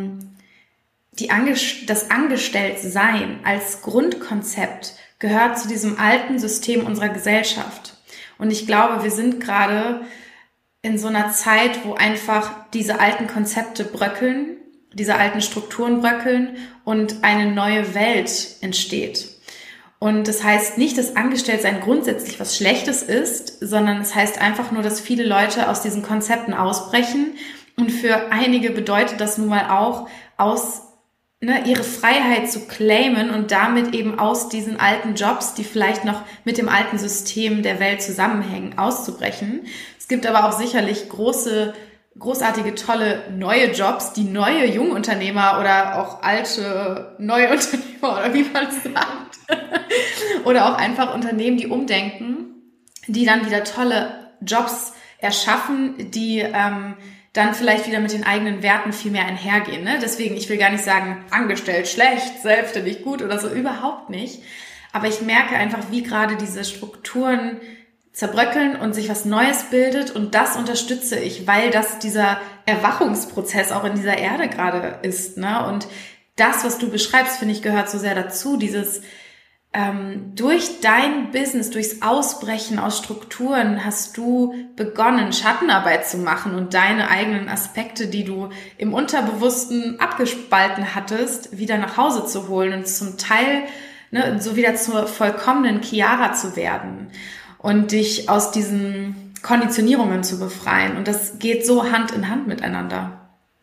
das Angestelltsein als Grundkonzept gehört zu diesem alten System unserer Gesellschaft. Und ich glaube, wir sind gerade in so einer Zeit, wo einfach diese alten Konzepte bröckeln, diese alten Strukturen bröckeln und eine neue Welt entsteht. Und das heißt nicht, dass Angestelltsein grundsätzlich was Schlechtes ist, sondern es heißt einfach nur, dass viele Leute aus diesen Konzepten ausbrechen. Und für einige bedeutet das nun mal auch, ihre Freiheit zu claimen und damit eben aus diesen alten Jobs, die vielleicht noch mit dem alten System der Welt zusammenhängen, auszubrechen. Es gibt aber auch sicherlich großartige, tolle neue Jobs, die neue Jungunternehmer oder auch alte neue Unternehmer oder wie man es sagt, oder auch einfach Unternehmen, die umdenken, die dann wieder tolle Jobs erschaffen, die dann vielleicht wieder mit den eigenen Werten viel mehr einhergehen. Ne? Deswegen, ich will gar nicht sagen, angestellt schlecht, selbstständig gut oder so, überhaupt nicht. Aber ich merke einfach, wie gerade diese Strukturen zerbröckeln und sich was Neues bildet und das unterstütze ich, weil das dieser Erwachungsprozess auch in dieser Erde gerade ist. Ne? Und das, was du beschreibst, finde ich, gehört so sehr dazu, dieses durch dein Business, durchs Ausbrechen aus Strukturen hast du begonnen, Schattenarbeit zu machen und deine eigenen Aspekte, die du im Unterbewussten abgespalten hattest, wieder nach Hause zu holen und zum Teil so wieder zur vollkommenen Chiara zu werden und dich aus diesen Konditionierungen zu befreien. Und das geht so Hand in Hand miteinander.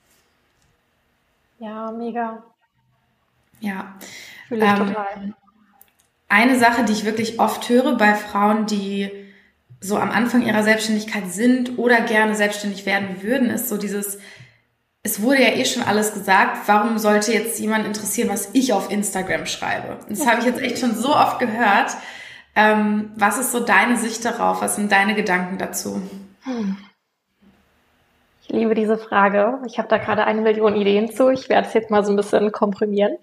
Ja, mega. Ja. Fühle ich total. Eine Sache, die ich wirklich oft höre bei Frauen, die so am Anfang ihrer Selbstständigkeit sind oder gerne selbstständig werden würden, ist so dieses, es wurde ja eh schon alles gesagt, warum sollte jetzt jemand interessieren, was ich auf Instagram schreibe? Und das habe ich jetzt echt schon so oft gehört. Was ist so deine Sicht darauf? Was sind deine Gedanken dazu? Ich liebe diese Frage. Ich habe da gerade 1 Million Ideen zu. Ich werde es jetzt mal so ein bisschen komprimieren.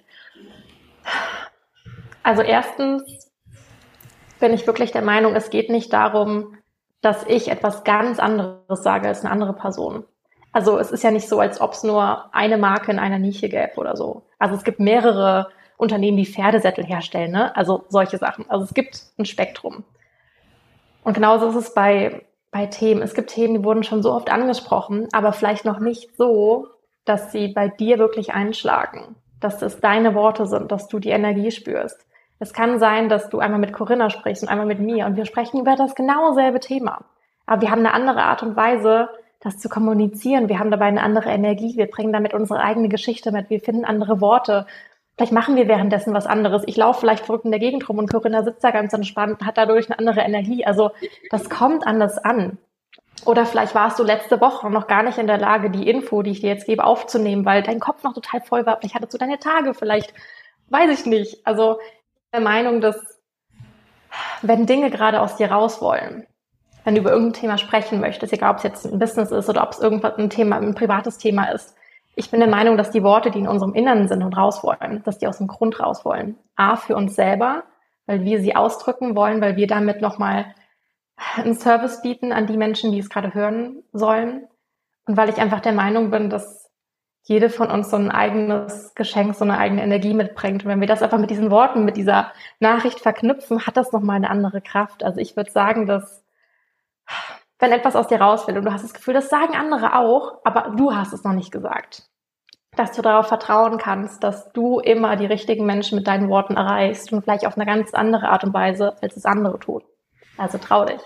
Also erstens bin ich wirklich der Meinung, es geht nicht darum, dass ich etwas ganz anderes sage als eine andere Person. Also es ist ja nicht so, als ob es nur eine Marke in einer Nische gäbe oder so. Also es gibt mehrere Unternehmen, die Pferdesättel herstellen, ne? Also solche Sachen. Also es gibt ein Spektrum. Und genauso ist es bei Themen. Es gibt Themen, die wurden schon so oft angesprochen, aber vielleicht noch nicht so, dass sie bei dir wirklich einschlagen, dass es deine Worte sind, dass du die Energie spürst. Es kann sein, dass du einmal mit Corinna sprichst und einmal mit mir und wir sprechen über das genau selbe Thema. Aber wir haben eine andere Art und Weise, das zu kommunizieren. Wir haben dabei eine andere Energie. Wir bringen damit unsere eigene Geschichte mit. Wir finden andere Worte. Vielleicht machen wir währenddessen was anderes. Ich laufe vielleicht verrückt in der Gegend rum und Corinna sitzt da ganz entspannt und hat dadurch eine andere Energie. Also das kommt anders an. Oder vielleicht warst du letzte Woche noch gar nicht in der Lage, die Info, die ich dir jetzt gebe, aufzunehmen, weil dein Kopf noch total voll war. Vielleicht hattest du deine Tage, vielleicht, weiß ich nicht. Also ich bin der Meinung, dass wenn Dinge gerade aus dir raus wollen, wenn du über irgendein Thema sprechen möchtest, egal ob es jetzt ein Business ist oder ob es irgendwas ein privates Thema ist, ich bin der Meinung, dass die Worte, die in unserem Inneren sind und raus wollen, dass die aus dem Grund raus wollen. A, für uns selber, weil wir sie ausdrücken wollen, weil wir damit nochmal einen Service bieten an die Menschen, die es gerade hören sollen. Und weil ich einfach der Meinung bin, dass jede von uns so ein eigenes Geschenk, so eine eigene Energie mitbringt. Und wenn wir das einfach mit diesen Worten, mit dieser Nachricht verknüpfen, hat das nochmal eine andere Kraft. Also ich würde sagen, dass wenn etwas aus dir raus will und du hast das Gefühl, das sagen andere auch, aber du hast es noch nicht gesagt, dass du darauf vertrauen kannst, dass du immer die richtigen Menschen mit deinen Worten erreichst und vielleicht auf eine ganz andere Art und Weise, als es andere tun. Also trau dich.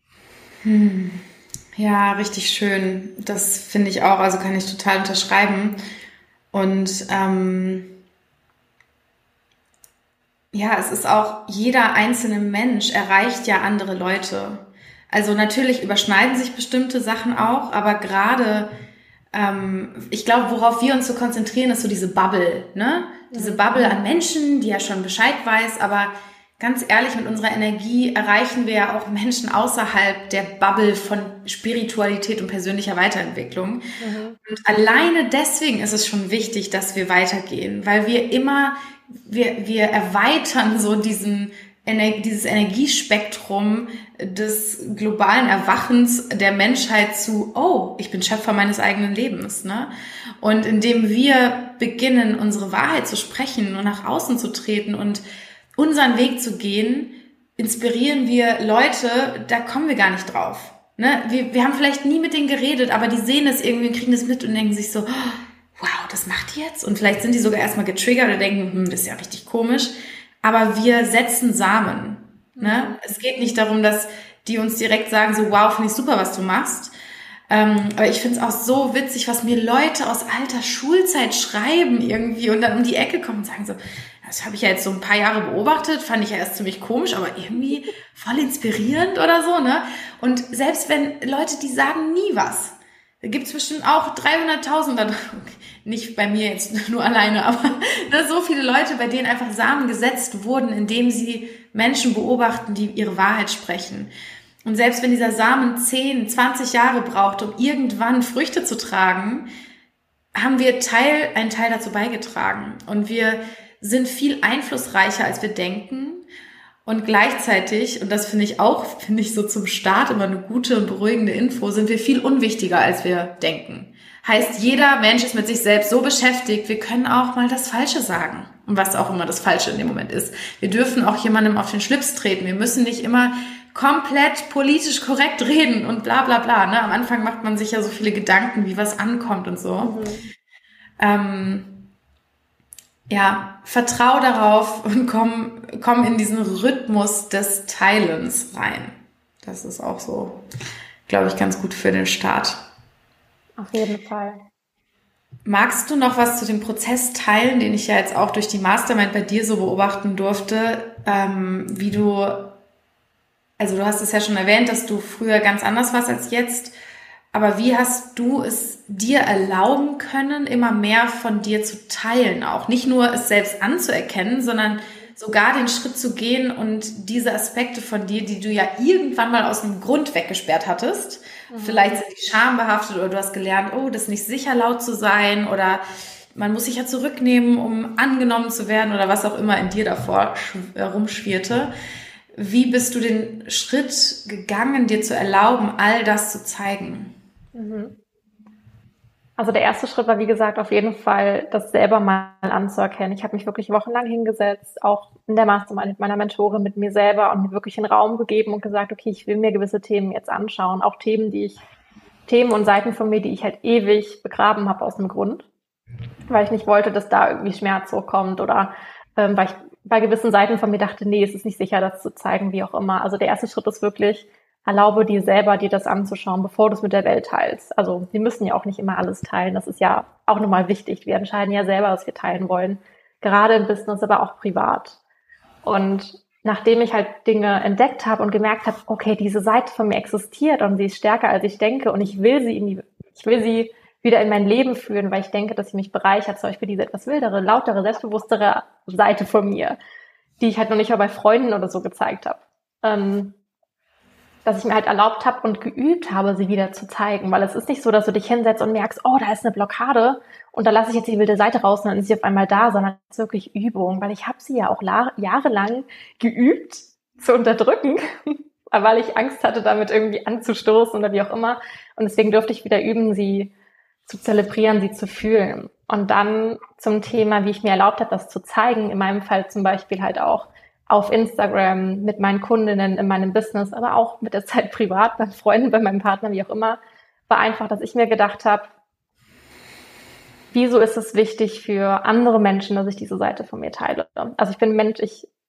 Ja, richtig schön. Das finde ich auch, also kann ich total unterschreiben. Und ja, es ist auch, jeder einzelne Mensch erreicht ja andere Leute. Also natürlich überschneiden sich bestimmte Sachen auch, aber gerade, ich glaube, worauf wir uns so konzentrieren, ist so diese Bubble, ne? Diese Bubble an Menschen, die ja schon Bescheid weiß, aber ganz ehrlich, mit unserer Energie erreichen wir ja auch Menschen außerhalb der Bubble von Spiritualität und persönlicher Weiterentwicklung. Und alleine deswegen ist es schon wichtig, dass wir weitergehen, weil wir erweitern so dieses Energiespektrum des globalen Erwachens der Menschheit zu, oh, ich bin Schöpfer meines eigenen Lebens, ne? Und indem wir beginnen, unsere Wahrheit zu sprechen und nach außen zu treten und unseren Weg zu gehen, inspirieren wir Leute, da kommen wir gar nicht drauf. Ne? Wir haben vielleicht nie mit denen geredet, aber die sehen es irgendwie und kriegen es mit und denken sich so, oh, wow, das macht die jetzt? Und vielleicht sind die sogar erstmal getriggert und denken, das ist ja richtig komisch. Aber wir setzen Samen. Ne? Es geht nicht darum, dass die uns direkt sagen, so, wow, finde ich super, was du machst. Aber ich finde es auch so witzig, was mir Leute aus alter Schulzeit schreiben irgendwie und dann um die Ecke kommen und sagen so, das habe ich ja jetzt so ein paar Jahre beobachtet, fand ich ja erst ziemlich komisch, aber irgendwie voll inspirierend oder so, ne? Und selbst wenn Leute, die sagen nie was, da gibt's bestimmt auch 300.000, nicht bei mir jetzt nur alleine, aber ne, so viele Leute, bei denen einfach Samen gesetzt wurden, indem sie Menschen beobachten, die ihre Wahrheit sprechen. Und selbst wenn dieser Samen 10, 20 Jahre braucht, um irgendwann Früchte zu tragen, haben wir einen Teil dazu beigetragen. Und wir sind viel einflussreicher, als wir denken. Und gleichzeitig, und das finde ich so zum Start immer eine gute und beruhigende Info, sind wir viel unwichtiger, als wir denken. Heißt, jeder Mensch ist mit sich selbst so beschäftigt, wir können auch mal das Falsche sagen. Und was auch immer das Falsche in dem Moment ist. Wir dürfen auch jemandem auf den Schlips treten. Wir müssen nicht immer komplett politisch korrekt reden und bla bla bla. Ne? Am Anfang macht man sich ja so viele Gedanken, wie was ankommt und so. Ja, vertrau darauf und komm in diesen Rhythmus des Teilens rein. Das ist auch so, glaube ich, ganz gut für den Start. Auf jeden Fall. Magst du noch was zu dem Prozess teilen, den ich ja jetzt auch durch die Mastermind bei dir so beobachten durfte, wie also du hast es ja schon erwähnt, dass du früher ganz anders warst als jetzt, aber wie hast du es dir erlauben können, immer mehr von dir zu teilen auch? Nicht nur es selbst anzuerkennen, sondern sogar den Schritt zu gehen und diese Aspekte von dir, die du ja irgendwann mal aus dem Grund weggesperrt hattest, vielleicht sind die schambehaftet oder du hast gelernt, oh, das ist nicht sicher laut zu sein oder man muss sich ja zurücknehmen, um angenommen zu werden oder was auch immer in dir davor rumschwirrte. Wie bist du den Schritt gegangen, dir zu erlauben, all das zu zeigen? Also der erste Schritt war, wie gesagt, auf jeden Fall, das selber mal anzuerkennen. Ich habe mich wirklich wochenlang hingesetzt, auch in der Mastermind mit meiner Mentorin, mit mir selber und mir wirklich einen Raum gegeben und gesagt, okay, ich will mir gewisse Themen jetzt anschauen. Auch Themen und Seiten von mir, die ich halt ewig begraben habe aus dem Grund, weil ich nicht wollte, dass da irgendwie Schmerz hochkommt oder weil ich bei gewissen Seiten von mir dachte, nee, es ist nicht sicher, das zu zeigen, wie auch immer. Also der erste Schritt ist wirklich, erlaube dir selber, dir das anzuschauen, bevor du es mit der Welt teilst. Also wir müssen ja auch nicht immer alles teilen. Das ist ja auch nochmal wichtig. Wir entscheiden ja selber, was wir teilen wollen. Gerade im Business, aber auch privat. Und nachdem ich halt Dinge entdeckt habe und gemerkt habe, okay, diese Seite von mir existiert und sie ist stärker, als ich denke und ich will sie wieder in mein Leben führen, weil ich denke, dass sie mich bereichert. Zum Beispiel diese etwas wildere, lautere, selbstbewusstere Seite von mir, die ich halt noch nicht mal bei Freunden oder so gezeigt habe. Dass ich mir halt erlaubt habe und geübt habe, sie wieder zu zeigen. Weil es ist nicht so, dass du dich hinsetzt und merkst, oh, da ist eine Blockade und da lasse ich jetzt die wilde Seite raus und dann ist sie auf einmal da, sondern es ist wirklich Übung. Weil ich habe sie ja auch jahrelang geübt zu unterdrücken, weil ich Angst hatte, damit irgendwie anzustoßen oder wie auch immer. Und deswegen durfte ich wieder üben, sie zu zelebrieren, sie zu fühlen. Und dann zum Thema, wie ich mir erlaubt habe, das zu zeigen. In meinem Fall zum Beispiel halt auch auf Instagram, mit meinen Kundinnen in meinem Business, aber auch mit der Zeit privat, bei Freunden, bei meinem Partner, wie auch immer, war einfach, dass ich mir gedacht habe, wieso ist es wichtig für andere Menschen, dass ich diese Seite von mir teile? Also ich bin ein Mensch,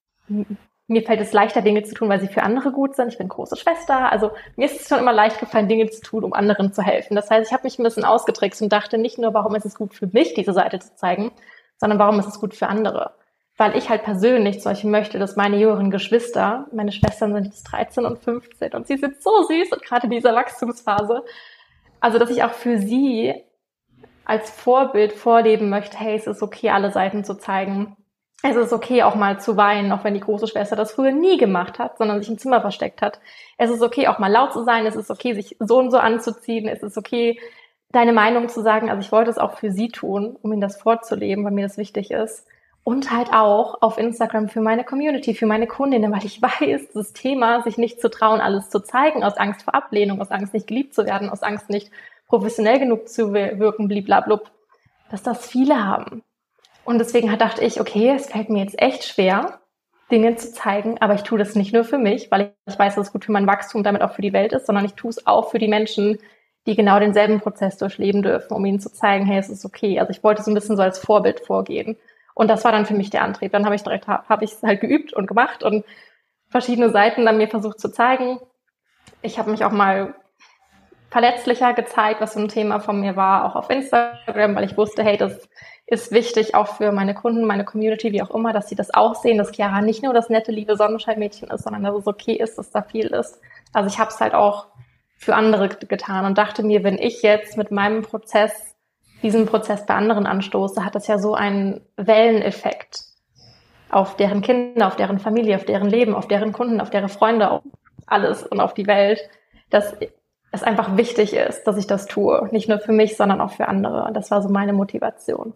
mir fällt es leichter, Dinge zu tun, weil sie für andere gut sind. Ich bin große Schwester. Also mir ist es schon immer leicht gefallen, Dinge zu tun, um anderen zu helfen. Das heißt, ich habe mich ein bisschen ausgetrickst und dachte nicht nur, warum ist es gut für mich, diese Seite zu zeigen, sondern warum ist es gut für andere? Weil ich halt persönlich zum Beispiel möchte, dass meine jüngeren Geschwister, meine Schwestern sind jetzt 13 und 15 und sie sind so süß und gerade in dieser Wachstumsphase, also dass ich auch für sie als Vorbild vorleben möchte, hey, es ist okay, alle Seiten zu zeigen. Es ist okay, auch mal zu weinen, auch wenn die große Schwester das früher nie gemacht hat, sondern sich im Zimmer versteckt hat. Es ist okay, auch mal laut zu sein. Es ist okay, sich so und so anzuziehen. Es ist okay, deine Meinung zu sagen. Also ich wollte es auch für sie tun, um ihnen das vorzuleben, weil mir das wichtig ist. Und halt auch auf Instagram für meine Community, für meine Kundinnen, weil ich weiß, das Thema, sich nicht zu trauen, alles zu zeigen, aus Angst vor Ablehnung, aus Angst nicht geliebt zu werden, aus Angst nicht professionell genug zu wirken, bliblablub, dass das viele haben. Und deswegen dachte ich, okay, es fällt mir jetzt echt schwer, Dinge zu zeigen, aber ich tue das nicht nur für mich, weil ich weiß, dass es gut für mein Wachstum, damit auch für die Welt ist, sondern ich tue es auch für die Menschen, die genau denselben Prozess durchleben dürfen, um ihnen zu zeigen, hey, es ist okay. Also ich wollte so ein bisschen so als Vorbild vorgehen. Und das war dann für mich der Antrieb. Dann habe ich es halt geübt und gemacht und verschiedene Seiten dann mir versucht zu zeigen. Ich habe mich auch mal verletzlicher gezeigt, was so ein Thema von mir war, auch auf Instagram, weil ich wusste, hey, das ist wichtig auch für meine Kunden, meine Community, wie auch immer, dass sie das auch sehen, dass Chiara nicht nur das nette, liebe Sonnenscheinmädchen ist, sondern dass es okay ist, dass da viel ist. Also ich habe es halt auch für andere getan und dachte mir, wenn ich jetzt mit meinem Prozess diesen Prozess bei anderen anstoße, hat das ja so einen Welleneffekt auf deren Kinder, auf deren Familie, auf deren Leben, auf deren Kunden, auf deren Freunde, auf alles und auf die Welt, dass es einfach wichtig ist, dass ich das tue. Nicht nur für mich, sondern auch für andere. Und das war so meine Motivation.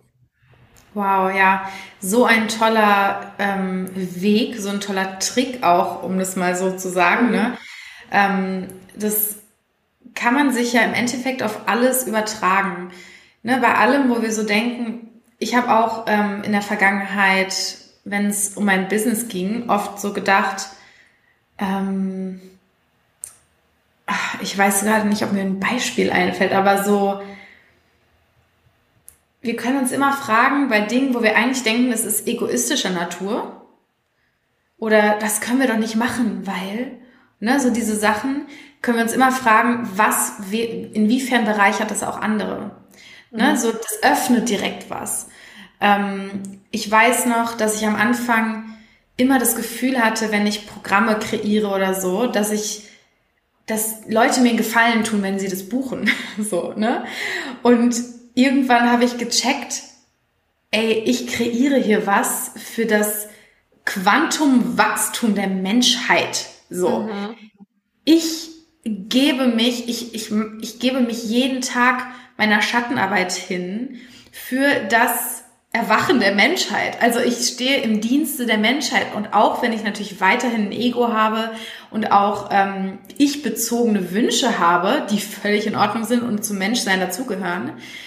Wow, ja, so ein toller Weg, so ein toller Trick auch, um das mal so zu sagen. Ne? Das kann man sich ja im Endeffekt auf alles übertragen. Ne? Bei allem, wo wir so denken, ich habe auch in der Vergangenheit, wenn es um mein Business ging, oft so gedacht, ich weiß gerade nicht, ob mir ein Beispiel einfällt, aber so, wir können uns immer fragen bei Dingen, wo wir eigentlich denken, es ist egoistischer Natur oder das können wir doch nicht machen, weil, ne, so diese Sachen können wir uns immer fragen, inwiefern bereichert das auch andere? Ne, so, das öffnet direkt was. Ich weiß noch, dass ich am Anfang immer das Gefühl hatte, wenn ich Programme kreiere oder so, dass Leute mir einen Gefallen tun, wenn sie das buchen. So, ne? Und irgendwann habe ich gecheckt, ich kreiere hier was für das Quantumwachstum der Menschheit. So. Ich gebe mich jeden Tag meiner Schattenarbeit hin für das Erwachen der Menschheit. Also ich stehe im Dienste der Menschheit und auch wenn ich natürlich weiterhin ein Ego habe und auch ich-bezogene Wünsche habe, die völlig in Ordnung sind und zum Menschsein dazugehören,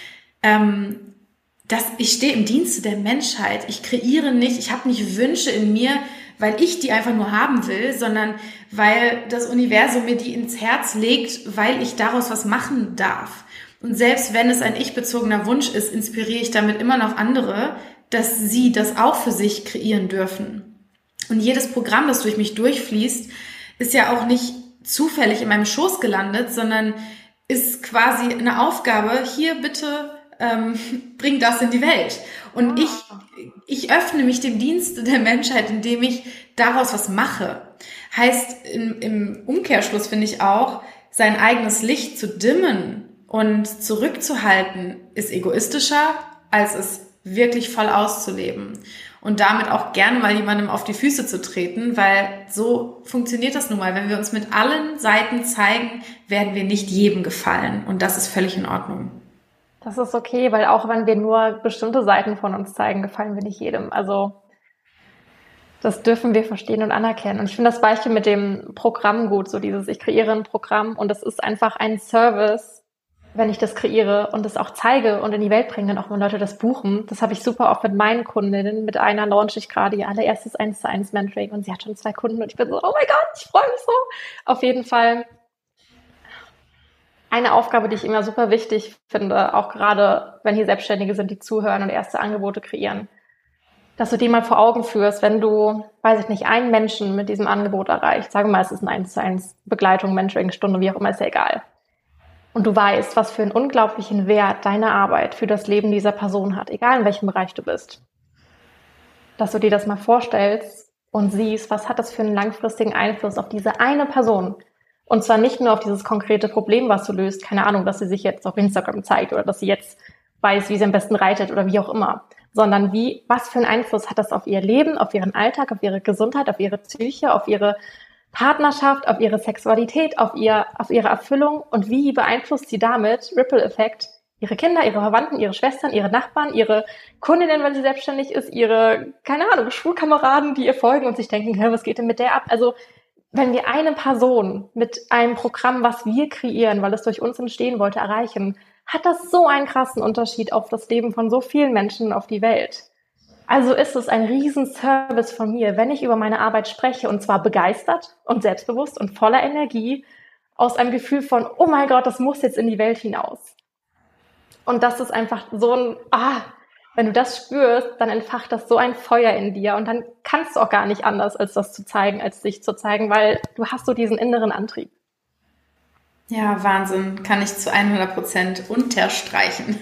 dass ich stehe im Dienste der Menschheit. Ich kreiere nicht, ich habe nicht Wünsche in mir, weil ich die einfach nur haben will, sondern weil das Universum mir die ins Herz legt, weil ich daraus was machen darf. Und selbst wenn es ein ich-bezogener Wunsch ist, inspiriere ich damit immer noch andere, dass sie das auch für sich kreieren dürfen. Und jedes Programm, das durch mich durchfließt, ist ja auch nicht zufällig in meinem Schoß gelandet, sondern ist quasi eine Aufgabe, hier bitte bring das in die Welt. Und ich öffne mich dem Dienste der Menschheit, indem ich daraus was mache. Heißt im Umkehrschluss finde ich auch, sein eigenes Licht zu dimmen und zurückzuhalten, ist egoistischer, als es wirklich voll auszuleben. Und damit auch gerne mal jemandem auf die Füße zu treten, weil so funktioniert das nun mal. Wenn wir uns mit allen Seiten zeigen, werden wir nicht jedem gefallen. Und das ist völlig in Ordnung. Das ist okay, weil auch wenn wir nur bestimmte Seiten von uns zeigen, gefallen wir nicht jedem. Also das dürfen wir verstehen und anerkennen. Und ich finde das Beispiel mit dem Programm gut, so dieses, ich kreiere ein Programm und das ist einfach ein Service, wenn ich das kreiere und das auch zeige und in die Welt bringe, dann auch wenn Leute das buchen. Das habe ich super oft mit meinen Kundinnen. Mit einer launche ich gerade ihr allererstes 1:1 Mentoring und sie hat schon 2 Kunden und ich bin so, oh mein Gott, ich freue mich so. Auf jeden Fall eine Aufgabe, die ich immer super wichtig finde, auch gerade wenn hier Selbstständige sind, die zuhören und erste Angebote kreieren, dass du dir mal vor Augen führst, wenn du, weiß ich nicht, einen Menschen mit diesem Angebot erreicht, sagen wir mal, es ist eine 1:1 Begleitung, Mentoring, Stunde, wie auch immer, ist ja egal. Und du weißt, was für einen unglaublichen Wert deine Arbeit für das Leben dieser Person hat, egal in welchem Bereich du bist. Dass du dir das mal vorstellst und siehst, was hat das für einen langfristigen Einfluss auf diese eine Person? Und zwar nicht nur auf dieses konkrete Problem, was du löst, keine Ahnung, dass sie sich jetzt auf Instagram zeigt oder dass sie jetzt weiß, wie sie am besten reitet oder wie auch immer, sondern was für einen Einfluss hat das auf ihr Leben, auf ihren Alltag, auf ihre Gesundheit, auf ihre Psyche, auf ihre Partnerschaft, auf ihre Sexualität, auf ihre Erfüllung und wie beeinflusst sie damit, Ripple-Effekt, ihre Kinder, ihre Verwandten, ihre Schwestern, ihre Nachbarn, ihre Kundinnen, wenn sie selbstständig ist, ihre, keine Ahnung, Schulkameraden, die ihr folgen und sich denken, was geht denn mit der ab? Also wenn wir eine Person mit einem Programm, was wir kreieren, weil es durch uns entstehen wollte, erreichen, hat das so einen krassen Unterschied auf das Leben von so vielen Menschen auf die Welt. Also ist es ein Riesenservice von mir, wenn ich über meine Arbeit spreche und zwar begeistert und selbstbewusst und voller Energie aus einem Gefühl von, oh mein Gott, das muss jetzt in die Welt hinaus. Und das ist einfach so ein, wenn du das spürst, dann entfacht das so ein Feuer in dir und dann kannst du auch gar nicht anders, als das zu zeigen, als dich zu zeigen, weil du hast so diesen inneren Antrieb. Ja, Wahnsinn. Kann ich zu 100% unterstreichen.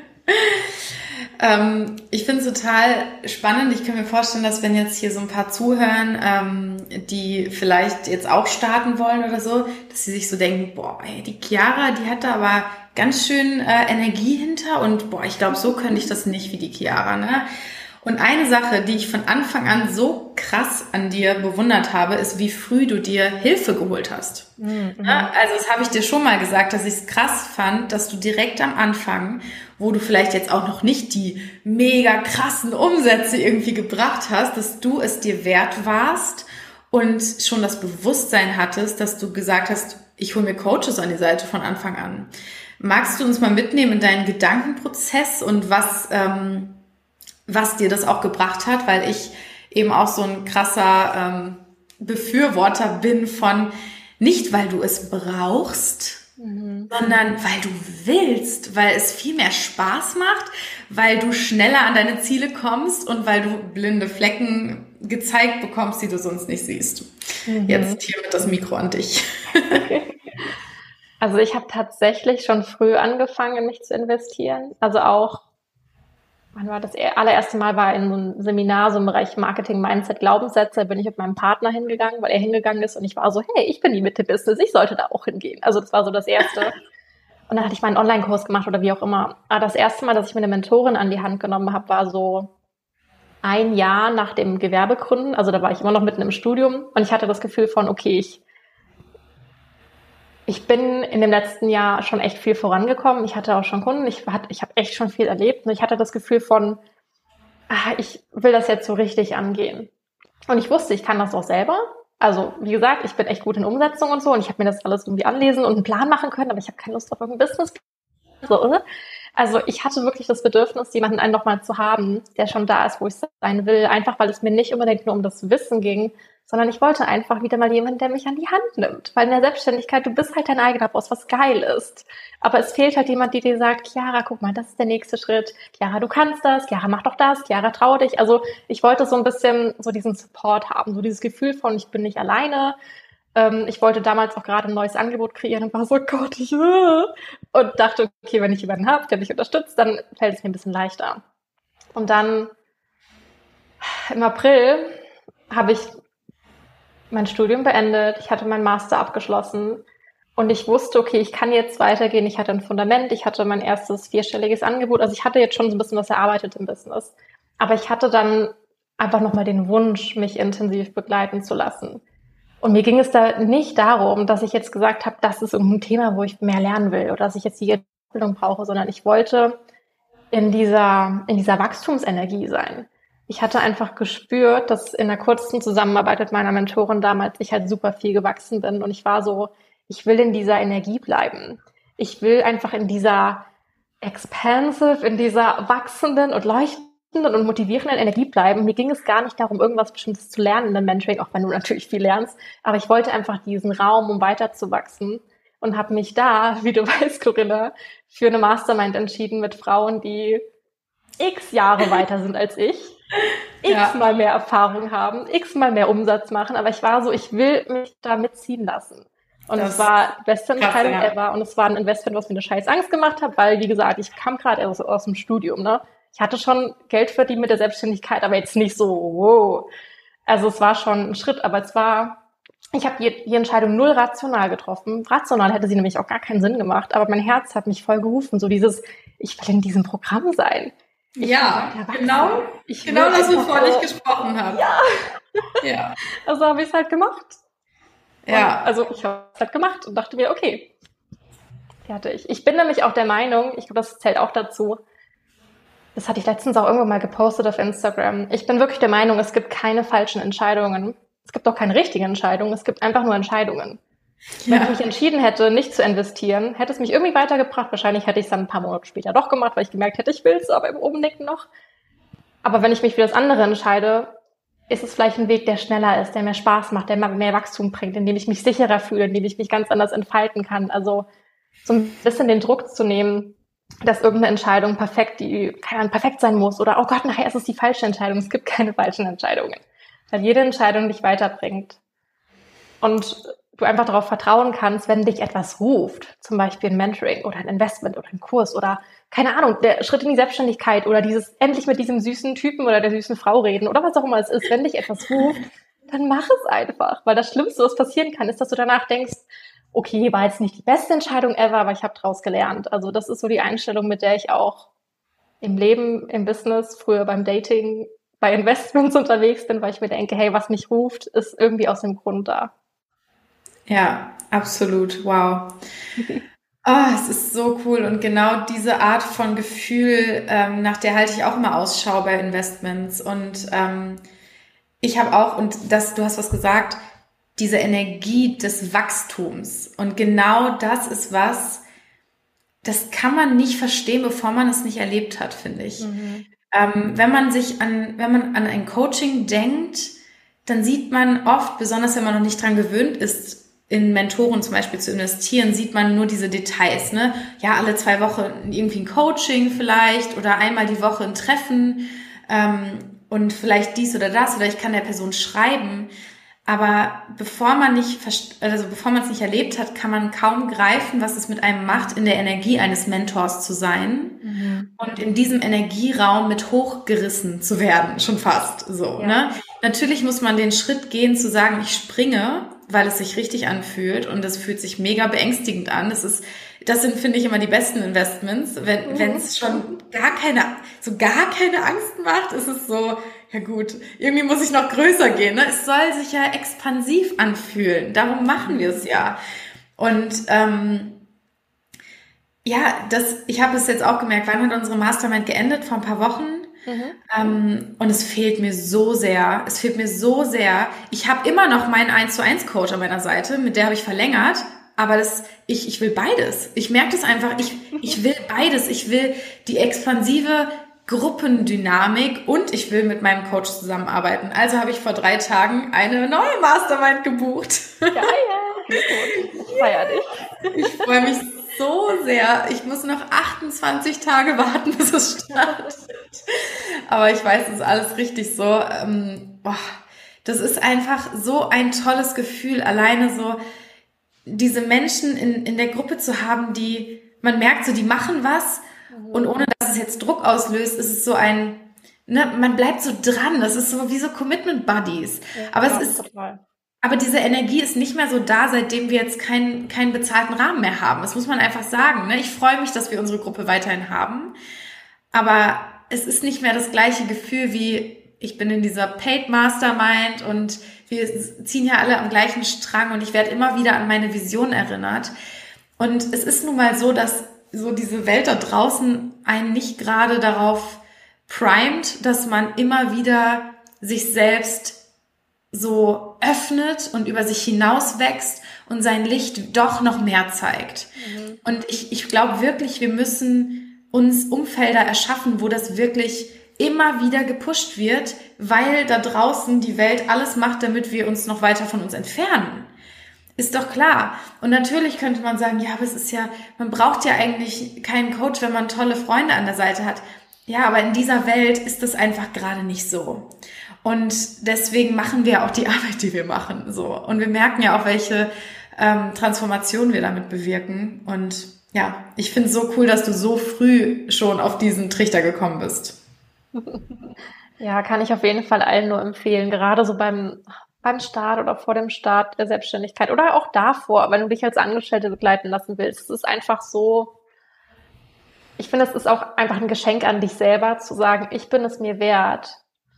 Ich finde es total spannend. Ich kann mir vorstellen, dass wenn jetzt hier so ein paar zuhören, die vielleicht jetzt auch starten wollen oder so, dass sie sich so denken, boah, ey, die Chiara, die hat da aber ganz schön Energie hinter und boah, ich glaube, so könnte ich das nicht wie die Chiara, ne? Und eine Sache, die ich von Anfang an so krass an dir bewundert habe, ist, wie früh du dir Hilfe geholt hast. Mhm. Ja, also das habe ich dir schon mal gesagt, dass ich es krass fand, dass du direkt am Anfang, wo du vielleicht jetzt auch noch nicht die mega krassen Umsätze irgendwie gebracht hast, dass du es dir wert warst und schon das Bewusstsein hattest, dass du gesagt hast, ich hole mir Coaches an die Seite von Anfang an. Magst du uns mal mitnehmen in deinen Gedankenprozess und was dir das auch gebracht hat, weil ich eben auch so ein krasser Befürworter bin von, nicht weil du es brauchst, sondern weil du willst, weil es viel mehr Spaß macht, weil du schneller an deine Ziele kommst und weil du blinde Flecken gezeigt bekommst, die du sonst nicht siehst. Jetzt hier mit das Mikro an dich. Also ich habe tatsächlich schon früh angefangen, in mich zu investieren. Also auch, wann war das allererste Mal, war in so einem Seminar, so im Bereich Marketing, Mindset, Glaubenssätze, bin ich mit meinem Partner hingegangen, weil er hingegangen ist und ich war so, hey, ich bin die Mitte-Business, ich sollte da auch hingehen. Also das war so das Erste. Und dann hatte ich meinen Online-Kurs gemacht oder wie auch immer. Aber das erste Mal, dass ich mir eine Mentorin an die Hand genommen habe, war so ein Jahr nach dem Gewerbegründen. Also da war ich immer noch mitten im Studium und ich hatte das Gefühl von, okay, ich bin in dem letzten Jahr schon echt viel vorangekommen. Ich hatte auch schon Kunden. Ich habe echt schon viel erlebt. Und ich hatte das Gefühl von, ich will das jetzt so richtig angehen. Und ich wusste, ich kann das auch selber. Also, wie gesagt, ich bin echt gut in Umsetzung und so. Und ich habe mir das alles irgendwie anlesen und einen Plan machen können. Aber ich habe keine Lust auf irgendein Business. So, oder? Also ich hatte wirklich das Bedürfnis, jemanden einen nochmal zu haben, der schon da ist, wo ich sein will. Einfach, weil es mir nicht unbedingt nur um das Wissen ging, sondern ich wollte einfach wieder mal jemanden, der mich an die Hand nimmt. Weil in der Selbstständigkeit, du bist halt dein eigener Boss, was geil ist. Aber es fehlt halt jemand, der dir sagt, Chiara, guck mal, das ist der nächste Schritt. Chiara, du kannst das. Chiara, mach doch das. Chiara, trau dich. Also ich wollte so ein bisschen so diesen Support haben, so dieses Gefühl von, ich bin nicht alleine. Ich wollte damals auch gerade ein neues Angebot kreieren und war so, Gott, und dachte, okay, wenn ich jemanden habe, der mich unterstützt, dann fällt es mir ein bisschen leichter. Und dann im April habe ich mein Studium beendet, ich hatte meinen Master abgeschlossen und ich wusste, okay, ich kann jetzt weitergehen. Ich hatte ein Fundament, ich hatte mein erstes 4-stelliges Angebot, also ich hatte jetzt schon so ein bisschen was erarbeitet im Business. Aber ich hatte dann einfach nochmal den Wunsch, mich intensiv begleiten zu lassen. Und mir ging es da nicht darum, dass ich jetzt gesagt habe, das ist irgendein Thema, wo ich mehr lernen will oder dass ich jetzt die Ausbildung brauche, sondern ich wollte in dieser Wachstumsenergie sein. Ich hatte einfach gespürt, dass in der kurzen Zusammenarbeit mit meiner Mentorin damals ich halt super viel gewachsen bin und ich war so, ich will in dieser Energie bleiben. Ich will einfach in dieser expansive, in dieser wachsenden und leuchtenden und motivierenden Energie bleiben. Mir ging es gar nicht darum, irgendwas Bestimmtes zu lernen in dem Mentoring, auch wenn du natürlich viel lernst, aber ich wollte einfach diesen Raum, um weiterzuwachsen und habe mich da, wie du weißt, Corinna, für eine Mastermind entschieden mit Frauen, die x Jahre weiter sind als ich, x-mal mehr Erfahrung haben, x-mal mehr Umsatz machen, aber ich war so, ich will mich da mitziehen lassen. Und es war die beste Entscheidung ever und es war ein Investment, was mir eine scheiß Angst gemacht hat, weil, wie gesagt, ich kam gerade aus dem Studium, ne? Ich hatte schon Geld verdient mit der Selbstständigkeit, aber jetzt nicht so, wow. Also es war schon ein Schritt, aber ich habe die Entscheidung null rational getroffen. Rational hätte sie nämlich auch gar keinen Sinn gemacht, aber mein Herz hat mich voll gerufen, so dieses, ich will in diesem Programm sein. Genau das, wovon ich gesprochen habe. Ja. Also habe ich es halt gemacht. Ja. Also ich habe es halt gemacht und dachte mir, okay, fertig. Ich bin nämlich auch der Meinung, ich glaube, das zählt auch dazu, das hatte ich letztens auch irgendwo mal gepostet auf Instagram. Ich bin wirklich der Meinung, es gibt keine falschen Entscheidungen. Es gibt auch keine richtigen Entscheidungen. Es gibt einfach nur Entscheidungen. Wenn ich mich entschieden hätte, nicht zu investieren, hätte es mich irgendwie weitergebracht. Wahrscheinlich hätte ich es dann ein paar Monate später doch gemacht, weil ich gemerkt hätte, ich will es, aber im Umnicken noch. Aber wenn ich mich für das andere entscheide, ist es vielleicht ein Weg, der schneller ist, der mehr Spaß macht, der mehr Wachstum bringt, in dem ich mich sicherer fühle, in dem ich mich ganz anders entfalten kann. Also so ein bisschen den Druck zu nehmen, dass irgendeine Entscheidung perfekt sein muss oder, oh Gott, nachher ist es die falsche Entscheidung. Es gibt keine falschen Entscheidungen, weil jede Entscheidung dich weiterbringt. Und du einfach darauf vertrauen kannst, wenn dich etwas ruft, zum Beispiel ein Mentoring oder ein Investment oder ein Kurs oder, keine Ahnung, der Schritt in die Selbstständigkeit oder dieses endlich mit diesem süßen Typen oder der süßen Frau reden oder was auch immer es ist, wenn dich etwas ruft, dann mach es einfach. Weil das Schlimmste, was passieren kann, ist, dass du danach denkst, okay, war jetzt nicht die beste Entscheidung ever, aber ich habe draus gelernt. Also das ist so die Einstellung, mit der ich auch im Leben, im Business, früher beim Dating, bei Investments unterwegs bin, weil ich mir denke, hey, was mich ruft, ist irgendwie aus dem Grund da. Ja, absolut. Wow. Es ist so cool und genau diese Art von Gefühl, nach der halte ich auch immer Ausschau bei Investments und ich habe auch, und du hast was gesagt, diese Energie des Wachstums und genau das ist was, das kann man nicht verstehen, bevor man es nicht erlebt hat, finde ich. Wenn man an ein Coaching denkt, dann sieht man oft, besonders wenn man noch nicht dran gewöhnt ist, in Mentoren zum Beispiel zu investieren, sieht man nur diese Details, ne? Ja, alle 2 Wochen irgendwie ein Coaching vielleicht oder einmal die Woche ein Treffen und vielleicht dies oder das oder ich kann der Person schreiben. Aber bevor man es nicht erlebt hat, kann man kaum greifen, was es mit einem macht, in der Energie eines Mentors zu sein und in diesem Energieraum mit hochgerissen zu werden, schon fast so, ne? Natürlich muss man den Schritt gehen, zu sagen, ich springe, weil es sich richtig anfühlt und es fühlt sich mega beängstigend an. Das sind, finde ich, immer die besten Investments. Wenn es schon gar keine Angst macht, ist es so, ja gut, irgendwie muss ich noch größer gehen. Ne? Es soll sich ja expansiv anfühlen. Darum machen wir es ja. Und ich habe es jetzt auch gemerkt, wann hat unsere Mastermind geendet? Vor ein paar Wochen. Und es fehlt mir so sehr. Ich habe immer noch meinen 1:1 Coach an meiner Seite, mit der habe ich verlängert, aber ich will beides. Ich merke das einfach, ich will beides. Ich will die expansive Gruppendynamik und ich will mit meinem Coach zusammenarbeiten. Also habe ich vor 3 Tagen eine neue Mastermind gebucht. Geil, ich feier dich. Ich freue mich so sehr. Ich muss noch 28 Tage warten, bis es startet. Aber ich weiß, es ist alles richtig so. Das ist einfach so ein tolles Gefühl, alleine so diese Menschen in der Gruppe zu haben, die, man merkt so, die machen was und ohne dass es jetzt Druck auslöst, ist es so ein, man bleibt so dran. Das ist so wie so Commitment Buddies. Aber es ist total. Aber diese Energie ist nicht mehr so da, seitdem wir jetzt keinen bezahlten Rahmen mehr haben. Das muss man einfach sagen. Ich freue mich, dass wir unsere Gruppe weiterhin haben. Aber es ist nicht mehr das gleiche Gefühl wie, ich bin in dieser Paid Mastermind und wir ziehen ja alle am gleichen Strang und ich werde immer wieder an meine Vision erinnert. Und es ist nun mal so, dass so diese Welt da draußen einen nicht gerade darauf primet, dass man immer wieder sich selbst so öffnet und über sich hinaus wächst und sein Licht doch noch mehr zeigt. Und ich glaube wirklich, wir müssen uns Umfelder erschaffen, wo das wirklich immer wieder gepusht wird, weil da draußen die Welt alles macht, damit wir uns noch weiter von uns entfernen. Ist doch klar. Und natürlich könnte man sagen, ja, aber es ist ja, man braucht ja eigentlich keinen Coach, wenn man tolle Freunde an der Seite hat. Ja, aber in dieser Welt ist das einfach gerade nicht so. Und deswegen machen wir auch die Arbeit, die wir machen. So. Und wir merken ja auch, welche Transformation wir damit bewirken. Und ja, ich finde es so cool, dass du so früh schon auf diesen Trichter gekommen bist. Ja, kann ich auf jeden Fall allen nur empfehlen. Gerade so beim Start oder vor dem Start der Selbstständigkeit oder auch davor, wenn du dich als Angestellte begleiten lassen willst. Es ist einfach so, ich finde, es ist auch einfach ein Geschenk an dich selber, zu sagen, ich bin es mir wert,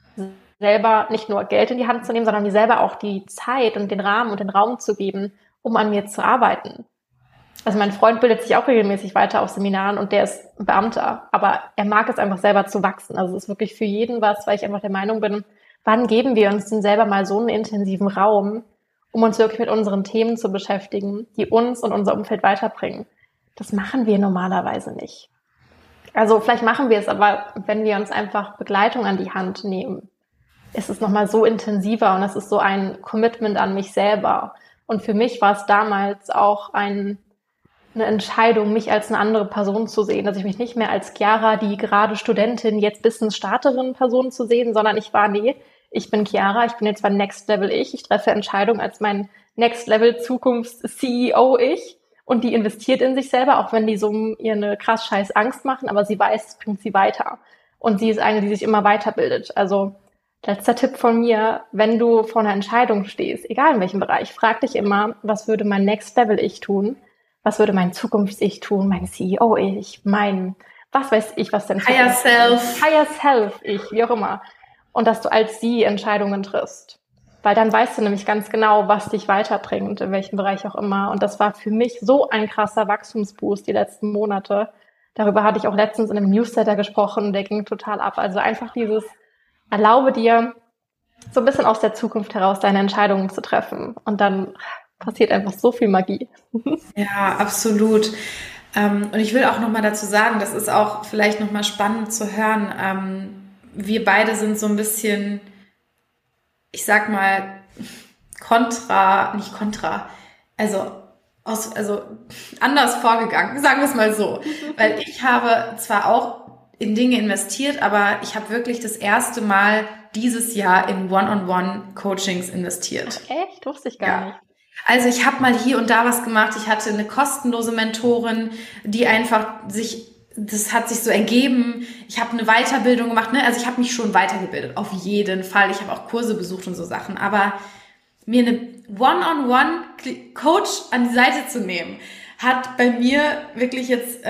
selber nicht nur Geld in die Hand zu nehmen, sondern mir selber auch die Zeit und den Rahmen und den Raum zu geben, um an mir zu arbeiten. Also mein Freund bildet sich auch regelmäßig weiter auf Seminaren und der ist Beamter, aber er mag es einfach selber zu wachsen. Also es ist wirklich für jeden was, weil ich einfach der Meinung bin, wann geben wir uns denn selber mal so einen intensiven Raum, um uns wirklich mit unseren Themen zu beschäftigen, die uns und unser Umfeld weiterbringen? Das machen wir normalerweise nicht. Also vielleicht machen wir es, aber wenn wir uns einfach Begleitung an die Hand nehmen, ist es nochmal so intensiver und es ist so ein Commitment an mich selber. Und für mich war es damals auch eine Entscheidung, mich als eine andere Person zu sehen, dass ich mich nicht mehr als Chiara, die gerade Studentin, jetzt Business-Starterin-Person zu sehen, sondern ich bin Chiara, ich bin jetzt mein Next Level ich treffe Entscheidungen als mein Next Level Zukunfts-CEO ich und die investiert in sich selber, auch wenn die so ihr eine krass scheiß Angst machen, aber sie weiß, es bringt sie weiter. Und sie ist eine, die sich immer weiterbildet. Also letzter Tipp von mir, wenn du vor einer Entscheidung stehst, egal in welchem Bereich, frag dich immer, was würde mein Next Level ich tun? Was würde mein Zukunfts-Ich tun? Mein CEO-Ich? Mein, was weiß ich, was denn? Higher Self, ich, wie auch immer. Und dass du als sie Entscheidungen triffst. Weil dann weißt du nämlich ganz genau, was dich weiterbringt, in welchem Bereich auch immer. Und das war für mich so ein krasser Wachstumsboost die letzten Monate. Darüber hatte ich auch letztens in einem Newsletter gesprochen, der ging total ab. Also einfach dieses, erlaube dir, so ein bisschen aus der Zukunft heraus deine Entscheidungen zu treffen. Und dann passiert einfach so viel Magie. Ja, absolut. Und ich will auch nochmal dazu sagen, das ist auch vielleicht nochmal spannend zu hören. Wir beide sind so ein bisschen, ich sag mal, anders vorgegangen, sagen wir es mal so. Weil ich habe zwar auch in Dinge investiert, aber ich habe wirklich das erste Mal dieses Jahr in One-on-One-Coachings investiert. Ach, echt? Wusste ich gar nicht. Also ich habe mal hier und da was gemacht. Ich hatte eine kostenlose Mentorin, die einfach das hat sich so ergeben. Ich habe eine Weiterbildung gemacht, ne? Also ich habe mich schon weitergebildet, auf jeden Fall. Ich habe auch Kurse besucht und so Sachen. Aber mir eine One-on-One-Coach an die Seite zu nehmen, hat bei mir wirklich jetzt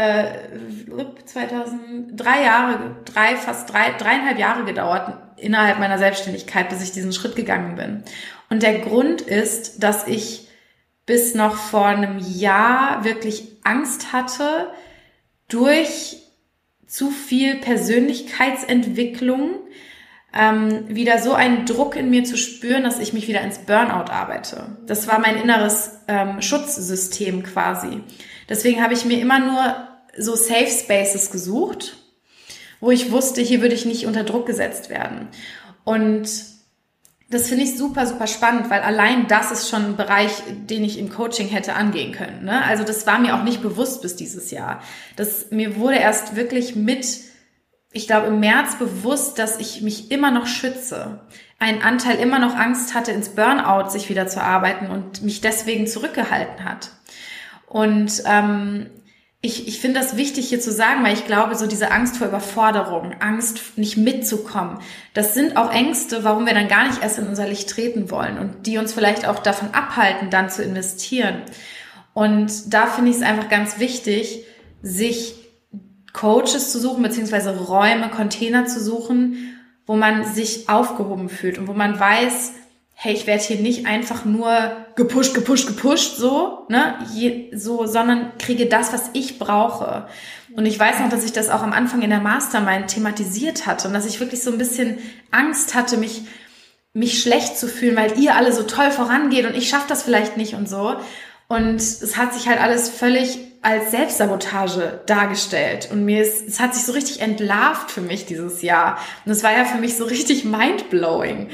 fast dreieinhalb Jahre gedauert innerhalb meiner Selbstständigkeit, bis ich diesen Schritt gegangen bin. Und der Grund ist, dass ich bis noch vor einem Jahr wirklich Angst hatte, durch zu viel Persönlichkeitsentwicklung wieder so einen Druck in mir zu spüren, dass ich mich wieder ins Burnout arbeite. Das war mein inneres Schutzsystem quasi. Deswegen habe ich mir immer nur so Safe Spaces gesucht, wo ich wusste, hier würde ich nicht unter Druck gesetzt werden. Und das finde ich super, super spannend, weil allein das ist schon ein Bereich, den ich im Coaching hätte angehen können. Ne? Also das war mir auch nicht bewusst bis dieses Jahr. Mir wurde erst wirklich ich glaube, im März bewusst, dass ich mich immer noch schütze. Ein Anteil immer noch Angst hatte, ins Burnout sich wieder zu arbeiten und mich deswegen zurückgehalten hat. Und ich finde das wichtig hier zu sagen, weil ich glaube, so diese Angst vor Überforderung, Angst nicht mitzukommen, das sind auch Ängste, warum wir dann gar nicht erst in unser Licht treten wollen und die uns vielleicht auch davon abhalten, dann zu investieren. Und da finde ich es einfach ganz wichtig, sich Coaches zu suchen, beziehungsweise Räume, Container zu suchen, wo man sich aufgehoben fühlt und wo man weiß, hey, ich werde hier nicht einfach nur gepusht, so, ne, sondern kriege das, was ich brauche. Und ich weiß noch, dass ich das auch am Anfang in der Mastermind thematisiert hatte und dass ich wirklich so ein bisschen Angst hatte, mich schlecht zu fühlen, weil ihr alle so toll vorangeht und ich schaffe das vielleicht nicht und so. Und es hat sich halt alles völlig als Selbstsabotage dargestellt. Und es hat sich so richtig entlarvt für mich dieses Jahr. Und es war ja für mich so richtig mindblowing.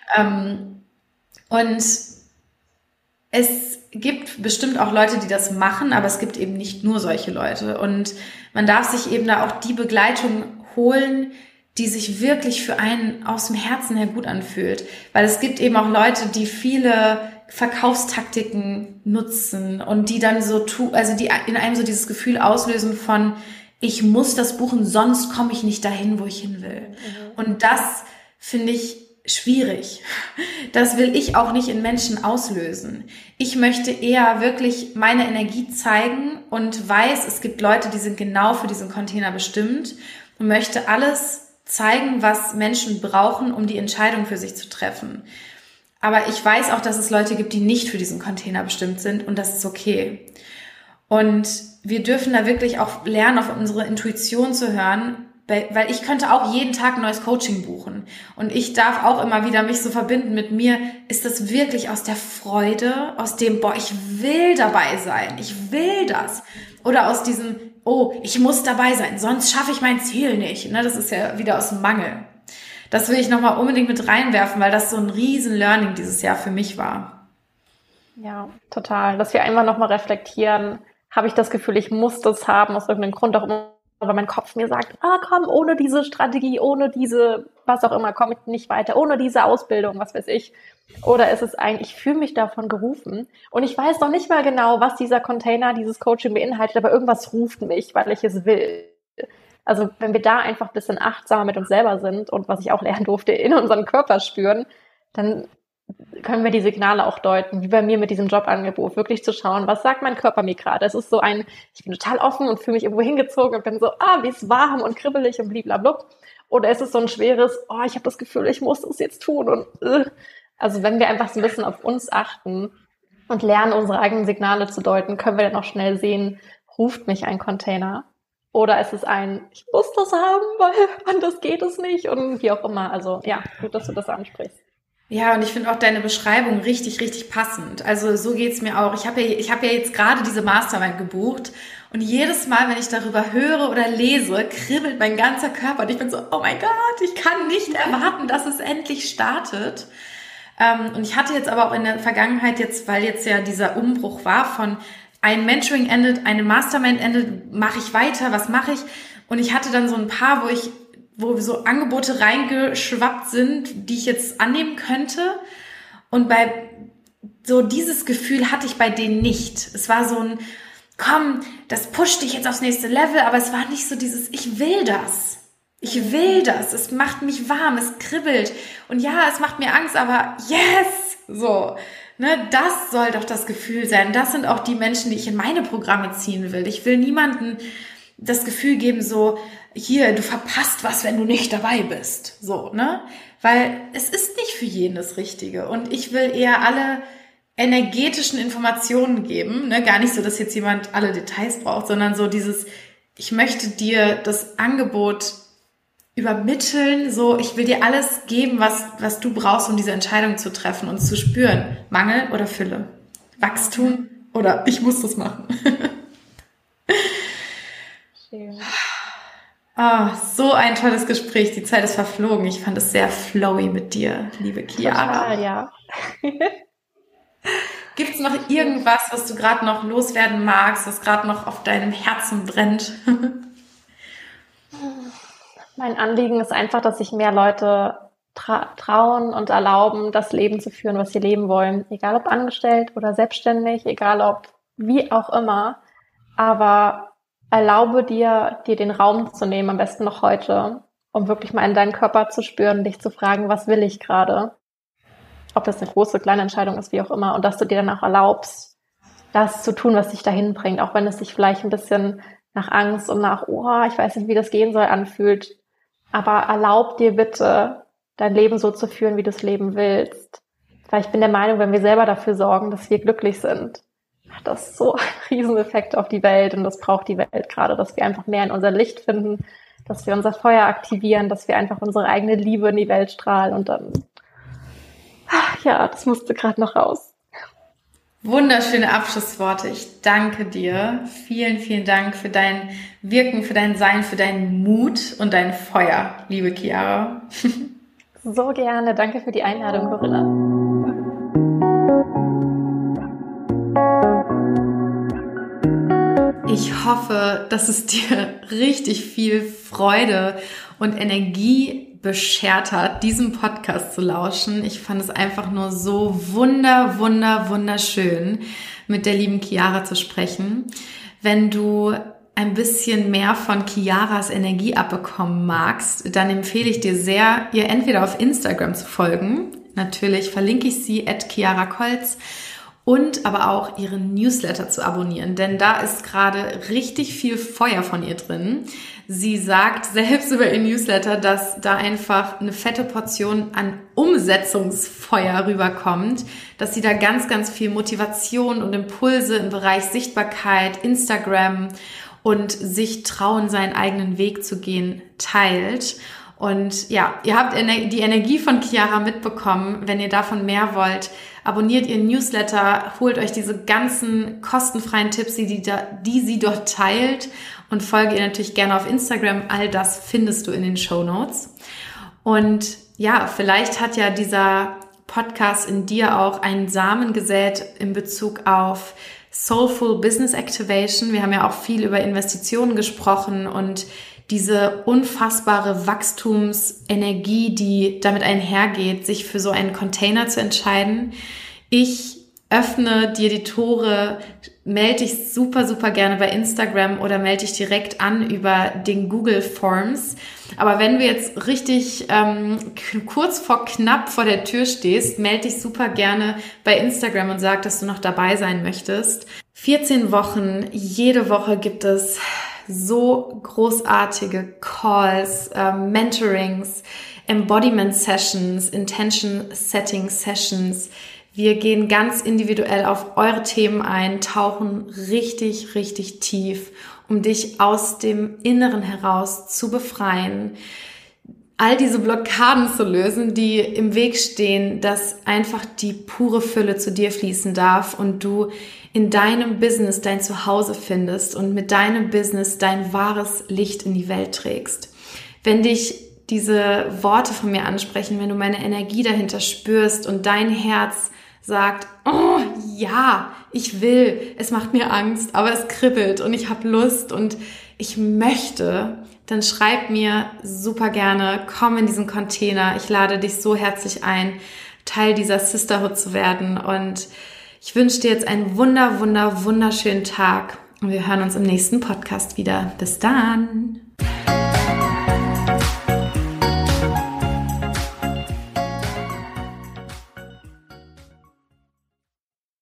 Und es gibt bestimmt auch Leute, die das machen, aber es gibt eben nicht nur solche Leute. Und man darf sich eben da auch die Begleitung holen, die sich wirklich für einen aus dem Herzen her gut anfühlt. Weil es gibt eben auch Leute, die viele Verkaufstaktiken nutzen und die dann die in einem so dieses Gefühl auslösen von, ich muss das buchen, sonst komme ich nicht dahin, wo ich hin will. Und das finde ich schwierig. Das will ich auch nicht in Menschen auslösen. Ich möchte eher wirklich meine Energie zeigen und weiß, es gibt Leute, die sind genau für diesen Container bestimmt und möchte alles zeigen, was Menschen brauchen, um die Entscheidung für sich zu treffen. Aber ich weiß auch, dass es Leute gibt, die nicht für diesen Container bestimmt sind und das ist okay. Und wir dürfen da wirklich auch lernen, auf unsere Intuition zu hören, weil ich könnte auch jeden Tag ein neues Coaching buchen und ich darf auch immer wieder mich so verbinden mit mir. Ist das wirklich aus der Freude, aus dem, ich will dabei sein, ich will das? Oder aus diesem, ich muss dabei sein, sonst schaffe ich mein Ziel nicht. Das ist ja wieder aus dem Mangel. Das will ich nochmal unbedingt mit reinwerfen, weil das so ein riesen Learning dieses Jahr für mich war. Ja, total. Dass wir einmal nochmal reflektieren, habe ich das Gefühl, ich muss das haben, aus irgendeinem Grund auch immer, weil mein Kopf mir sagt, komm, ohne diese Strategie, ohne diese, was auch immer, komme ich nicht weiter, ohne diese Ausbildung, was weiß ich. Oder ist es ich fühle mich davon gerufen und ich weiß noch nicht mal genau, was dieser Container, dieses Coaching beinhaltet, aber irgendwas ruft mich, weil ich es will. Also wenn wir da einfach ein bisschen achtsamer mit uns selber sind und was ich auch lernen durfte, in unseren Körper spüren, dann können wir die Signale auch deuten, wie bei mir mit diesem Jobangebot, wirklich zu schauen, was sagt mein Körper mir gerade. Es ist so ich bin total offen und fühle mich irgendwo hingezogen und bin so, wie ist warm und kribbelig und blablabla. Oder ist es so ein schweres, ich habe das Gefühl, ich muss das jetzt tun und Also wenn wir einfach so ein bisschen auf uns achten und lernen, unsere eigenen Signale zu deuten, können wir dann auch schnell sehen, ruft mich ein Container oder ist es ich muss das haben, weil anders geht es nicht und wie auch immer. Also ja, gut, dass du das ansprichst. Ja, und ich finde auch deine Beschreibung richtig, richtig passend. Also so geht's mir auch. Ich habe ja jetzt gerade diese Mastermind gebucht und jedes Mal, wenn ich darüber höre oder lese, kribbelt mein ganzer Körper und ich bin so, oh mein Gott, ich kann nicht erwarten, dass es endlich startet. Und ich hatte jetzt aber auch in der Vergangenheit weil jetzt ja dieser Umbruch war von ein Mentoring endet, eine Mastermind endet, mache ich weiter, was mache ich? Und ich hatte dann so ein paar, wo so Angebote reingeschwappt sind, die ich jetzt annehmen könnte. Und so dieses Gefühl hatte ich bei denen nicht. Es war so ein, komm, das pusht dich jetzt aufs nächste Level, aber es war nicht so dieses, ich will das. Ich will das. Es macht mich warm, es kribbelt. Und ja, es macht mir Angst, aber yes! So, das soll doch das Gefühl sein. Das sind auch die Menschen, die ich in meine Programme ziehen will. Ich will niemandem das Gefühl geben, so, hier, du verpasst was, wenn du nicht dabei bist. So, Weil es ist nicht für jeden das Richtige. Und ich will eher alle energetischen Informationen geben. Gar nicht so, dass jetzt jemand alle Details braucht, sondern so dieses, ich möchte dir das Angebot übermitteln, so ich will dir alles geben, was du brauchst, um diese Entscheidung zu treffen und zu spüren. Mangel oder Fülle? Wachstum oder ich muss das machen? Schön. So ein tolles Gespräch. Die Zeit ist verflogen. Ich fand es sehr flowy mit dir, liebe Chiara. Total, ja. Gibt es noch irgendwas, was du gerade noch loswerden magst, was gerade noch auf deinem Herzen brennt? Mein Anliegen ist einfach, dass sich mehr Leute trauen und erlauben, das Leben zu führen, was sie leben wollen. Egal ob angestellt oder selbstständig, egal ob wie auch immer. Aber erlaube dir den Raum zu nehmen, am besten noch heute, um wirklich mal in deinen Körper zu spüren, dich zu fragen, was will ich gerade? Ob das eine große, kleine Entscheidung ist, wie auch immer. Und dass du dir dann auch erlaubst, das zu tun, was dich dahin bringt. Auch wenn es sich vielleicht ein bisschen nach Angst und nach, ich weiß nicht, wie das gehen soll, anfühlt. Aber erlaub dir bitte, dein Leben so zu führen, wie du es leben willst. Weil ich bin der Meinung, wenn wir selber dafür sorgen, dass wir glücklich sind, hat das so einen Rieseneffekt auf die Welt. Und das braucht die Welt gerade, dass wir einfach mehr in unser Licht finden, dass wir unser Feuer aktivieren, dass wir einfach unsere eigene Liebe in die Welt strahlen. Und dann, das musste gerade noch raus. Wunderschöne Abschlussworte. Ich danke dir. Vielen, vielen Dank für dein Wirken, für dein Sein, für deinen Mut und dein Feuer, liebe Chiara. So gerne. Danke für die Einladung, Corinna. Ich hoffe, dass es dir richtig viel Freude und Energie beschert hat, diesem Podcast zu lauschen. Ich fand es einfach nur so wunderschön, mit der lieben Chiara zu sprechen. Wenn du ein bisschen mehr von Chiaras Energie abbekommen magst, dann empfehle ich dir sehr, ihr entweder auf Instagram zu folgen. Natürlich verlinke ich sie @chiarakolz. Und aber auch ihren Newsletter zu abonnieren, denn da ist gerade richtig viel Feuer von ihr drin. Sie sagt selbst über ihren Newsletter, dass da einfach eine fette Portion an Umsetzungsfeuer rüberkommt, dass sie da ganz viel Motivation und Impulse im Bereich Sichtbarkeit, Instagram und sich trauen, seinen eigenen Weg zu gehen, teilt. Und ja, ihr habt die Energie von Chiara mitbekommen. Wenn ihr davon mehr wollt, abonniert ihren Newsletter, holt euch diese ganzen kostenfreien Tipps, die sie dort teilt und folge ihr natürlich gerne auf Instagram. All das findest du in den Shownotes. Und ja, vielleicht hat ja dieser Podcast in dir auch einen Samen gesät in Bezug auf Soulful Business Activation. Wir haben ja auch viel über Investitionen gesprochen und diese unfassbare Wachstumsenergie, die damit einhergeht, sich für so einen Container zu entscheiden. Ich öffne dir die Tore, melde dich super gerne bei Instagram oder melde dich direkt an über den Google Forms. Aber wenn du jetzt richtig kurz vor knapp vor der Tür stehst, melde dich super gerne bei Instagram und sag, dass du noch dabei sein möchtest. 14 Wochen, jede Woche gibt es so großartige Calls, Mentorings, Embodiment Sessions, Intention Setting Sessions. Wir gehen ganz individuell auf eure Themen ein, tauchen richtig tief, um dich aus dem Inneren heraus zu befreien, all diese Blockaden zu lösen, die im Weg stehen, dass einfach die pure Fülle zu dir fließen darf und du in deinem Business dein Zuhause findest und mit deinem Business dein wahres Licht in die Welt trägst. Wenn dich diese Worte von mir ansprechen, wenn du meine Energie dahinter spürst und dein Herz sagt, oh ja, ich will, es macht mir Angst, aber es kribbelt und ich habe Lust und ich möchte, dann schreib mir super gerne, komm in diesen Container. Ich lade dich so herzlich ein, Teil dieser Sisterhood zu werden. Und ich wünsche dir jetzt einen wunderschönen Tag. Und wir hören uns im nächsten Podcast wieder. Bis dann!